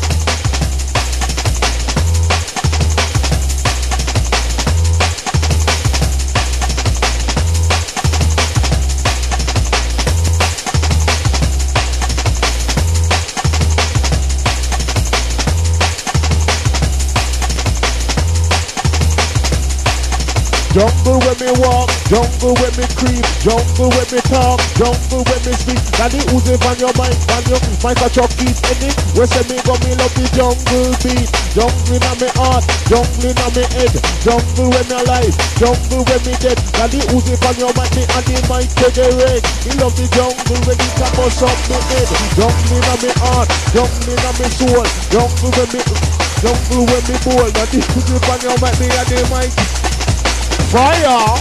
Jungle when me walk, jungle when me creep, jungle when me talk, jungle when me speak. Daddy Uzi on your mic, on your mic a chuck it in it. Where say me go me love the jungle beat. Jungle in me heart, jungle in me head. Jungle when me alive, jungle when me dead. Daddy Uzi on your mic, me and the mic to the red. He love the jungle when he can bust up me head. Jungle in me heart, jungle in me soul. Jungle when me bowl. Daddy Uzi on your mic, me and the mic. Fire!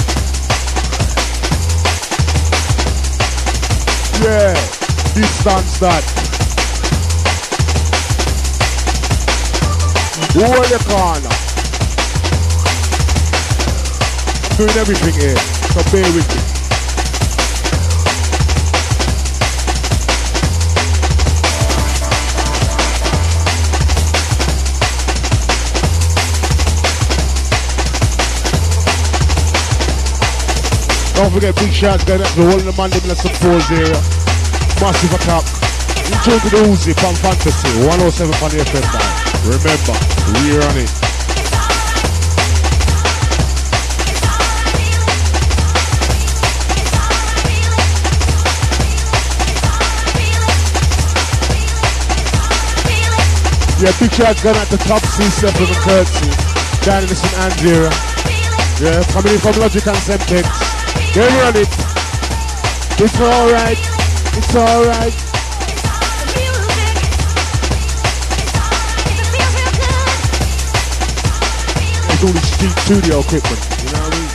Yeah, distance that. Hold the corner. I'm doing everything here, so bear with me. Don't forget big shots going out to the whole of the man in the support area. Massive attack. In tune to the Uzi from Fantasy 107 on the FM dial. Remember, we're on it. Yeah, big shots going out to Top C7 and Curtsy. Down in the St. Anne's area. Yeah, coming in from Logic and Semtex. Get on it. It's alright. It's alright. It's all the street studio equipment. You know what I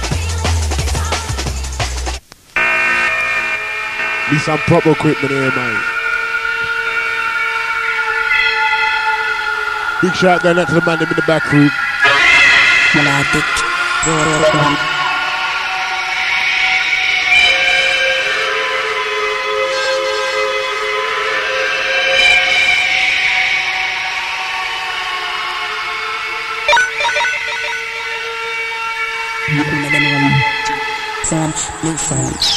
mean? Need some proper equipment here, man. Big shout going out to the man in the back room. New phones.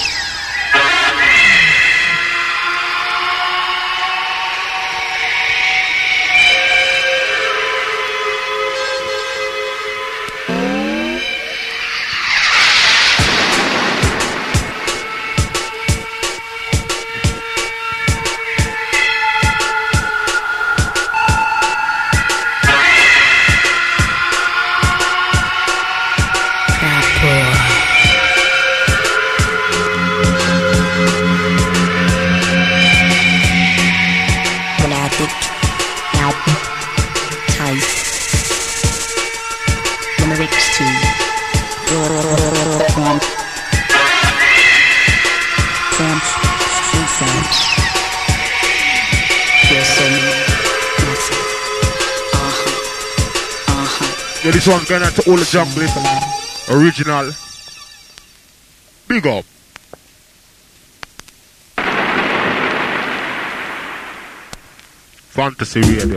Yeah, this one's going out to all the junglers. Original. Big up. Fantasy Radio.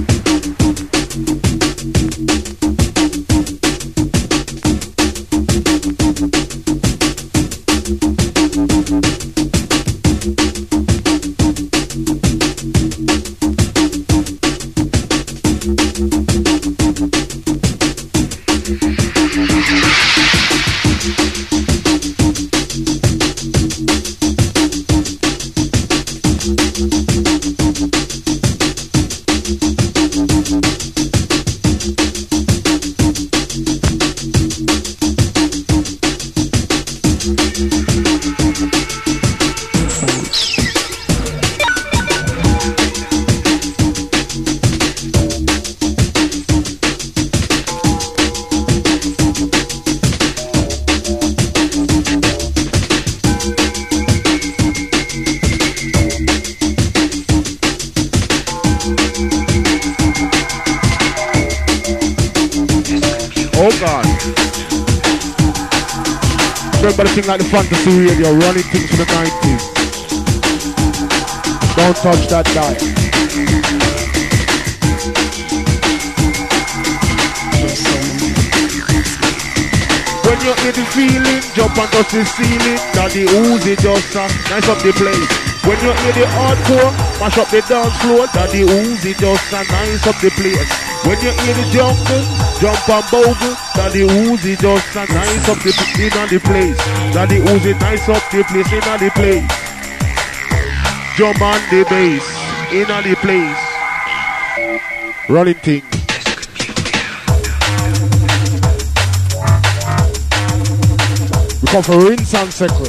Remember the thing like the Fantasy Radio, running things from the 90s. Don't touch that dial. When you hear the feeling, jump and touch the ceiling. Daddy Uzi just nice up the place. When you hear the hardcore, mash up the dance floor. Daddy Uzi just nice up the place. When you hear the jungle, jump and bogle. Daddy Uzi just nice up the in the place. Daddy Uzi nice up the place in the place. Jump on the bass in the place. Running thing. We come for rinse and secret.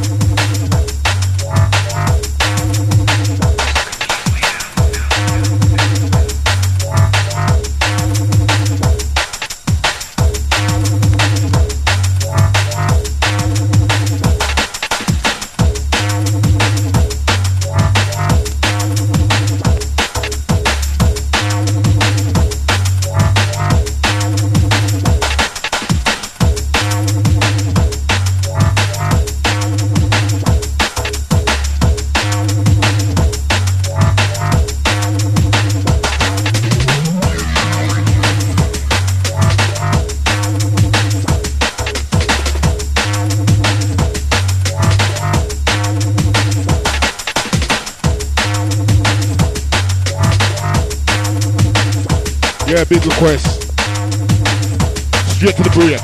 Yeah, big request. Straight to the break.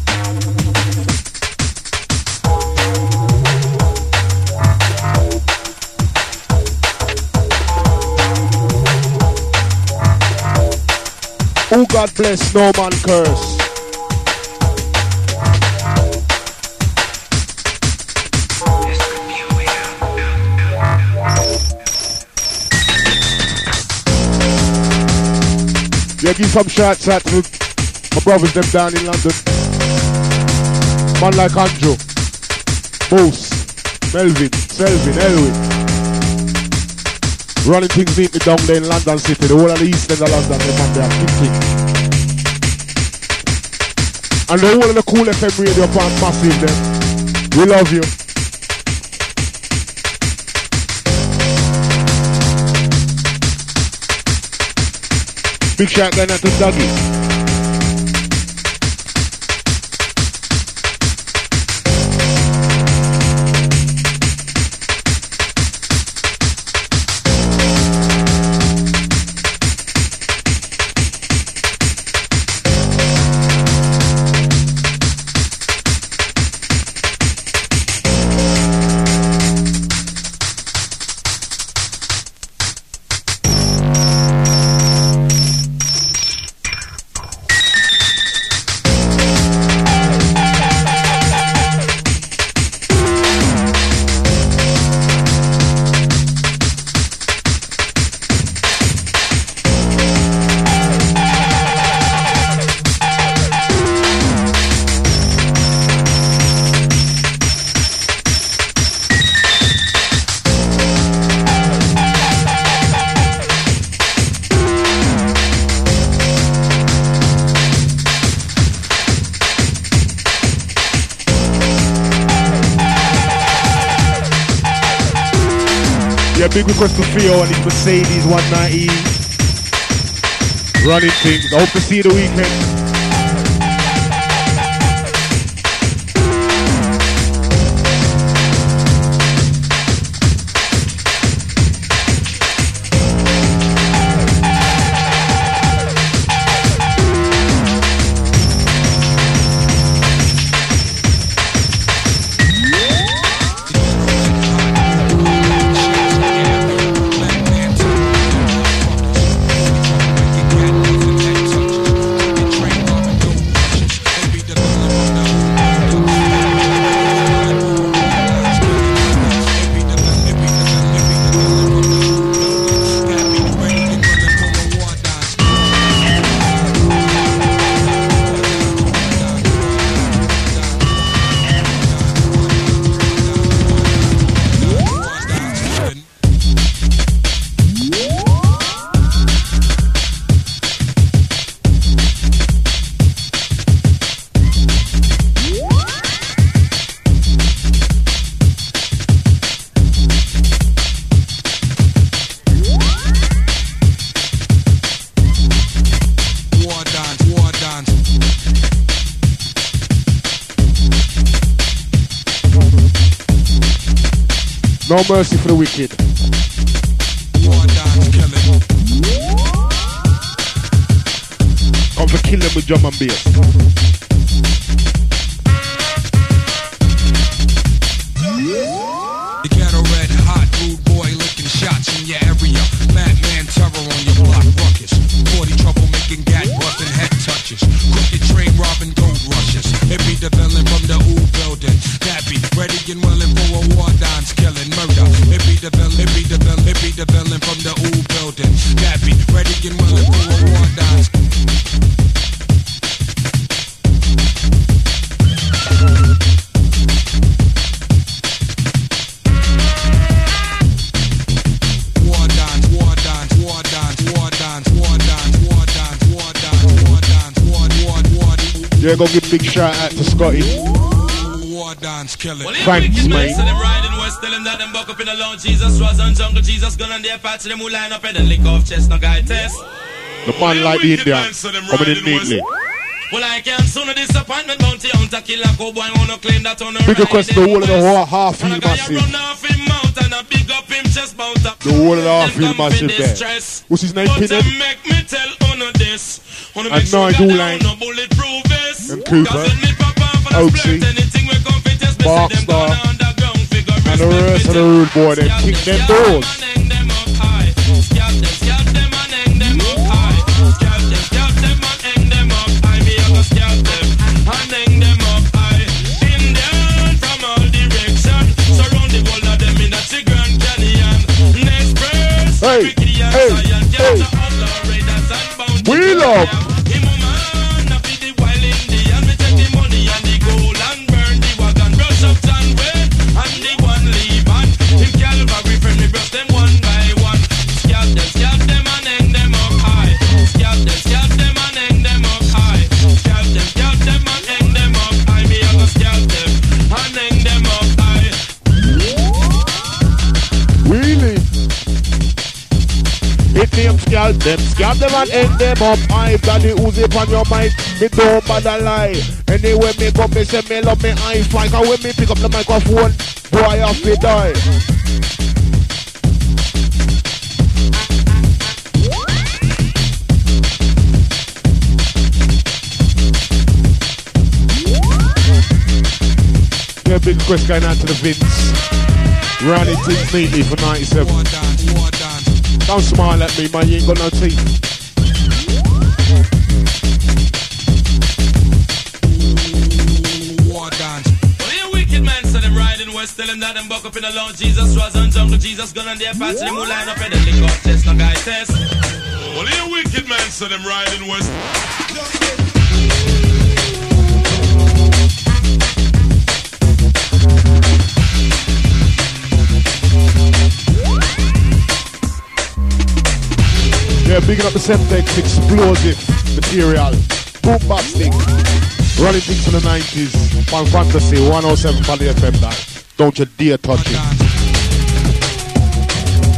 Oh, God bless, no man curse. Yeah, give some shots out to my brothers them down in London. Man like Andrew, Moose, Melvin, Selvin, Elwin. Running things neatly down there in London City. The whole of the east end of London, they man there, thinking. And the whole of the Cool FM radio part massive them. We love you. Big shout going out to Dougie. Yeah, big request to Theo and his Mercedes 190. Running things. I hope to see you the weekend. No mercy for the wicked. Come to kill them with drum and bass. You got a red hot rude boy licking shots in your area. Madman terror on your block ruckus. 40 trouble making gat busting head touches. Crooked train robbing gold rushes. It be the villain from the ooh building. Dappy, ready and willing for a war dance, killing murder. It be the villain, it be the villain, it be the villain from the ooh building. Dappy, ready and willing for a war dance. Yeah, go give big shout out to Scotty. Thanks, mate. The man like the Indian, coming in neatly. Well, I can't soon a disappointment bounty hunter killer cowboy wanna claim that on big request the whole of the half field massive. The whole of the half field massive there. What's his name, Pinhead? And Nigel Lang. And Cooper. Oaksy. Barkstar. And the rest of the rude boy, they kick them doors. Hey, hey, hey. We love. Scalp them and end them up. I've got the Uzi on your mic. Me don't bother lie. Anyway, me go, me say me love me eye fly. Cause when me pick up the microphone, boy, I have to die. Yeah, big request going out to the Vince. Running things neatly for 97. Don't smile at me, man, you ain't got no teeth. War dance. Well, you wicked man, so them riding west, tell them that them buck up in the Lord Jesus, was on jungle, Jesus gun on their patch, them who line up and then lick off chest, no guy test. Well, you wicked man, so them riding west. Yeah, bigging up the Semtex, explosive material, bombastic, running things from the 90s, Fan Fantasy, 107 Valley FM, that. Don't you dare touch it.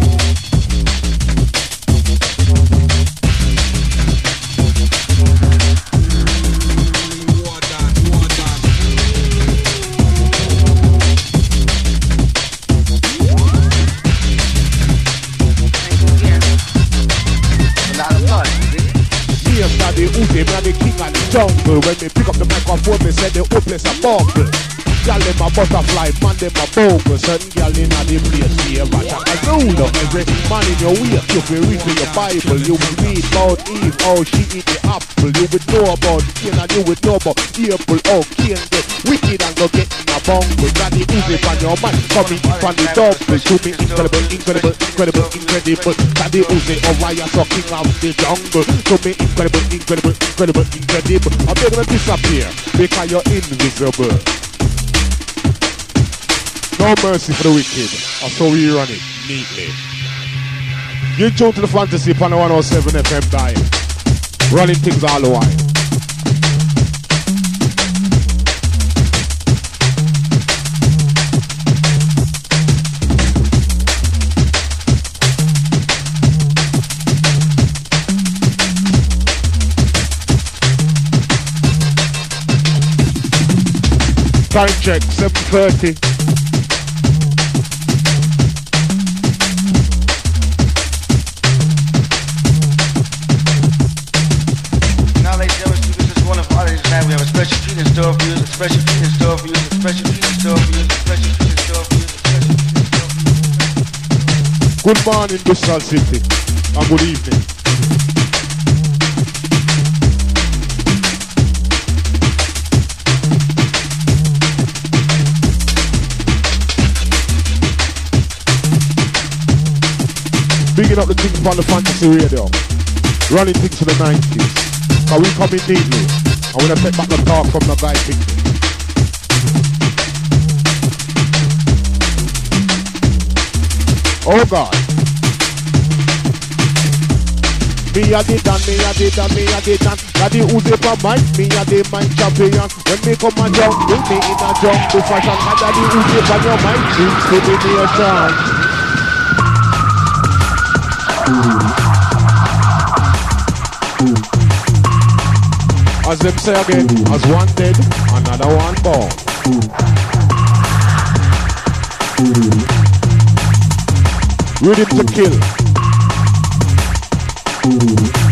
jungle. When me pick up the microphone, me say the whole place a bubble. Girl them a butterfly, man them a bogus. Certain girl in a the place here, but a ruler. Every man in your way, if you read in your Bible, you will read about Eve, how she eat the apple. You would know about Cain and you would know about Abel. Oh, Cain get wicked and go get in a bungle. Got the Uzi on your mind, coming from the double. To me incredible, incredible, incredible, incredible. Got the Uzi, oh why you so king of the jungle. To me incredible, incredible, incredible, incredible. I'm gonna disappear because you're invisible. No mercy for the wicked. That's how we run it neatly. You tune to the fantasy on the 107 FM dial. Running things all the while. Time check, 7:30. We have a special treat in store for you, a special treat in store for you, a special treat in store for you, a special treat in store for you, a special treat in store for you. Good morning, Bristol City, and good evening. Bigging up the things on the fantasy radio, running things to the 90s, and we coming neatly. I'm gonna take back the talk from the guy picture. Oh God. Me a the dan, me a the dan, me a the dan. Got the Uzi for mine, me a the mind champion. When me come and jungle, me in a jungle fashion. I got the Uzi for your mind, things to be nation. As them say again, as one dead, another one born. Rhythm to kill.